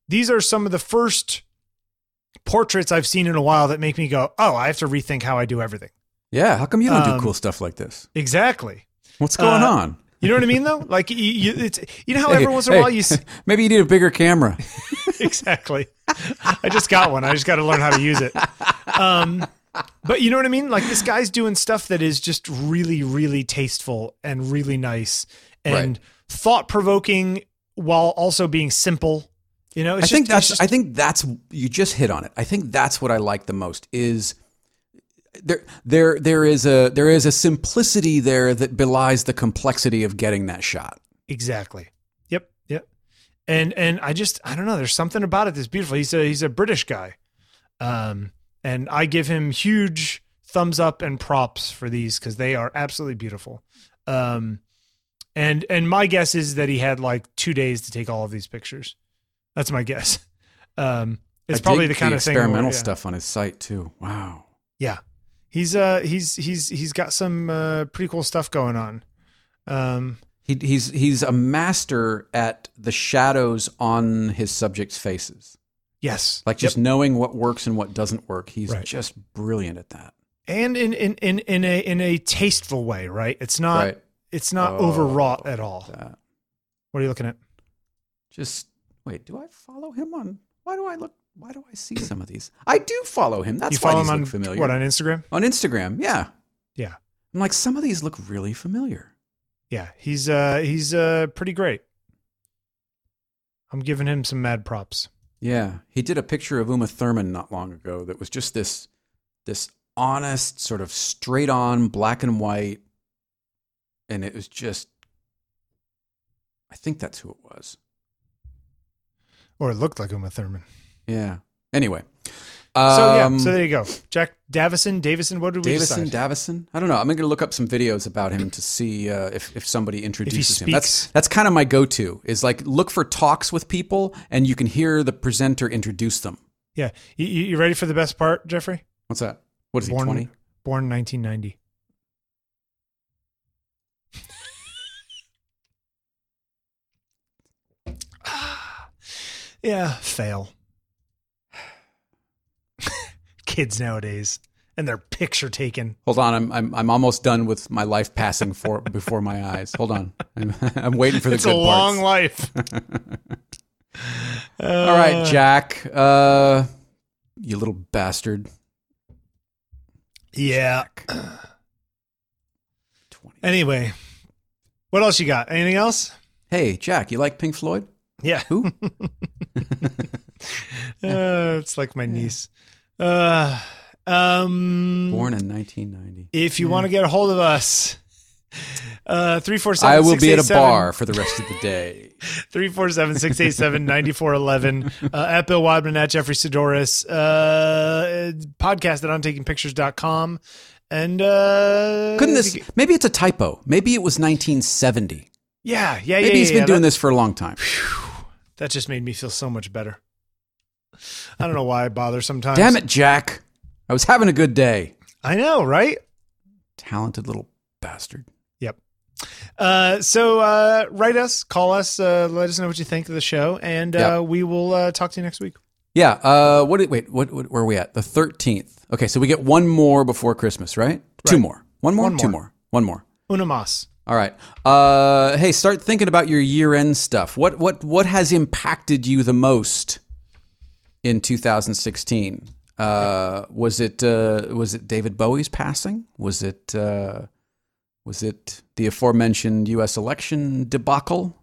these are some of the first portraits I've seen in a while that make me go, oh, I have to rethink how I do everything. Yeah. How come you don't do cool stuff like this? Exactly. What's going on? You know what I mean, though? Like, you know how every once in a while you see... Maybe you need a bigger camera. Exactly. I just got one. I just got to learn how to use it. But you know what I mean? Like, this guy's doing stuff that is just really, really tasteful and really nice and thought-provoking while also being simple. You know, I think that's you just hit on it. I think that's what I like the most is there is a simplicity there that belies the complexity of getting that shot. Exactly. Yep. And I don't know. There's something about it that's beautiful. He's a British guy, and I give him huge thumbs up and props for these because they are absolutely beautiful. And my guess is that he had like 2 days to take all of these pictures. That's my guess. It's probably the kind of thing experimental stuff on his site too. Wow. Yeah. He's got some pretty cool stuff going on. He's a master at the shadows on his subjects' faces. Yes. Like just knowing what works and what doesn't work. He's just brilliant at that. And in a tasteful way, right? It's not overwrought at all. That. What are you looking at? Just wait, do I follow him on why do I see some of these? I do follow him. That's why these look familiar. What, on Instagram? On Instagram, yeah. Yeah. I'm like, some of these look really familiar. Yeah, he's pretty great. I'm giving him some mad props. Yeah. He did a picture of Uma Thurman not long ago that was just this honest, sort of straight on, black and white. And it was just, I think that's who it was. Or it looked like Uma Thurman. Yeah. Anyway. So there you go. Jack Davison, what did we decide? Davison? I don't know. I'm going to look up some videos about him to see if somebody introduces him. Speaks. That's kind of my go-to is like look for talks with people and you can hear the presenter introduce them. Yeah. You ready for the best part, Jeffrey? What's that? What is he, 20? Born 1990. Yeah, fail. Kids nowadays and their picture taken. Hold on, I'm almost done with my life passing before my eyes. Hold on, I'm waiting for the good parts. It's a long life. All right, Jack, you little bastard. Yeah. Jack. 20. Anyway, what else you got? Anything else? Hey, Jack, you like Pink Floyd? Yeah. Who? It's like my niece. Born in 1990. If you want to get a hold of us, 347-687. I will be at a bar for the rest of the day. 347-687-9411. At Bill Wadman, at Jeffrey Sidoris. Podcast at ontakingpictures.com. And maybe it's a typo. Maybe it was 1970. Yeah. Maybe he's been doing this for a long time. That just made me feel so much better. I don't know why I bother sometimes. Damn it, Jack. I was having a good day. I know, right? Talented little bastard. Yep. So write us, call us, let us know what you think of the show, and we will talk to you next week. Yeah. Where are we at? The 13th. Okay, so we get one more before Christmas, right? Two more. One more? Two more. One more. Una mas. All right. Hey, start thinking about your year-end stuff. What has impacted you the most in 2016? Was it David Bowie's passing? Was it the aforementioned U.S. election debacle?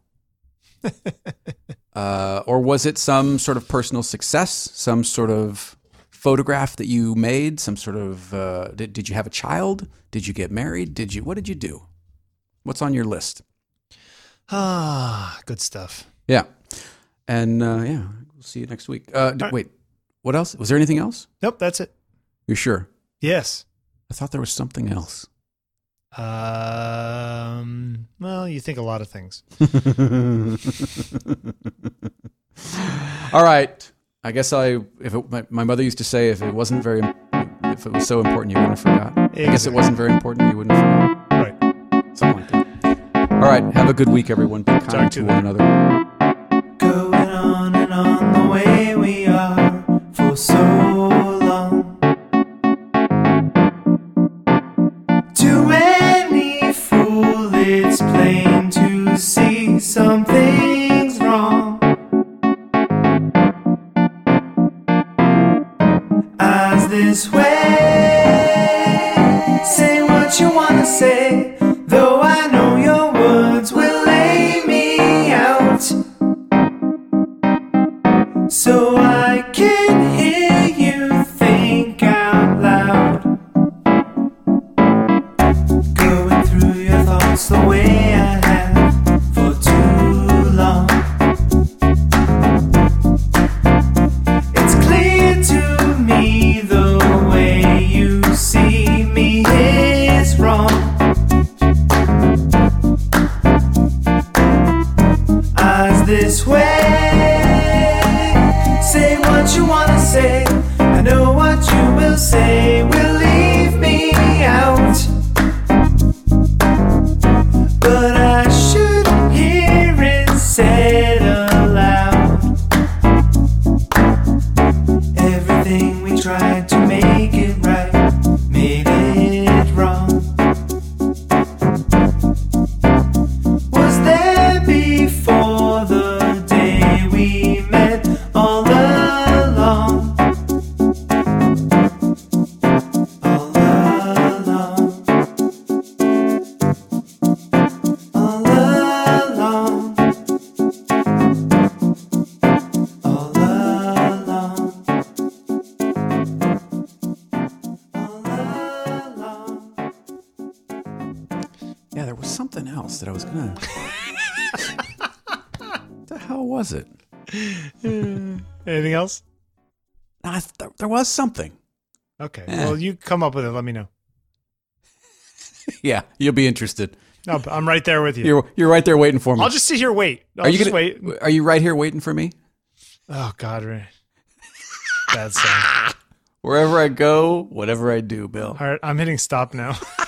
Or was it some sort of personal success? Some sort of photograph that you made? Some sort of did you have a child? Did you get married? What did you do? What's on your list? Good stuff. Yeah. And we'll see you next week. Wait, what else? Was there anything else? Nope, that's it. You're sure? Yes. I thought there was something else. Well, you think a lot of things. All right. I guess my mother used to say if it was so important, you wouldn't have forgot. Exactly. I guess it wasn't very important, you wouldn't have forgot. Right. Something like that. All right. Have a good week, everyone. Be kind to one another. Going on and on the way for so long. To any fool it's plain to see something's wrong. As this way, say what you wanna say, though I know your words will lay me out. So I can hear you think out loud, going through your thoughts the way I have for too long. It's clear to me the way you see me is wrong. Eyes this way, say what you wanna say. I know what you will say will leave me out, but I should hear it said aloud. Everything we tried to make it right made it wrong. Was there before the day we met all along? All along. All along. All along. All along. Yeah, there was something else that I was gonna. What the hell was it? Anything else? There was something. Okay. Well, you come up with it. Let me know. Yeah, you'll be interested. No, I'm right there with you. You're right there waiting for me. I'll just sit here, wait. Are you just gonna, wait. Are you right here waiting for me? Oh God, right. Bad song. Wherever I go, whatever I do, Bill. All right, I'm hitting stop now.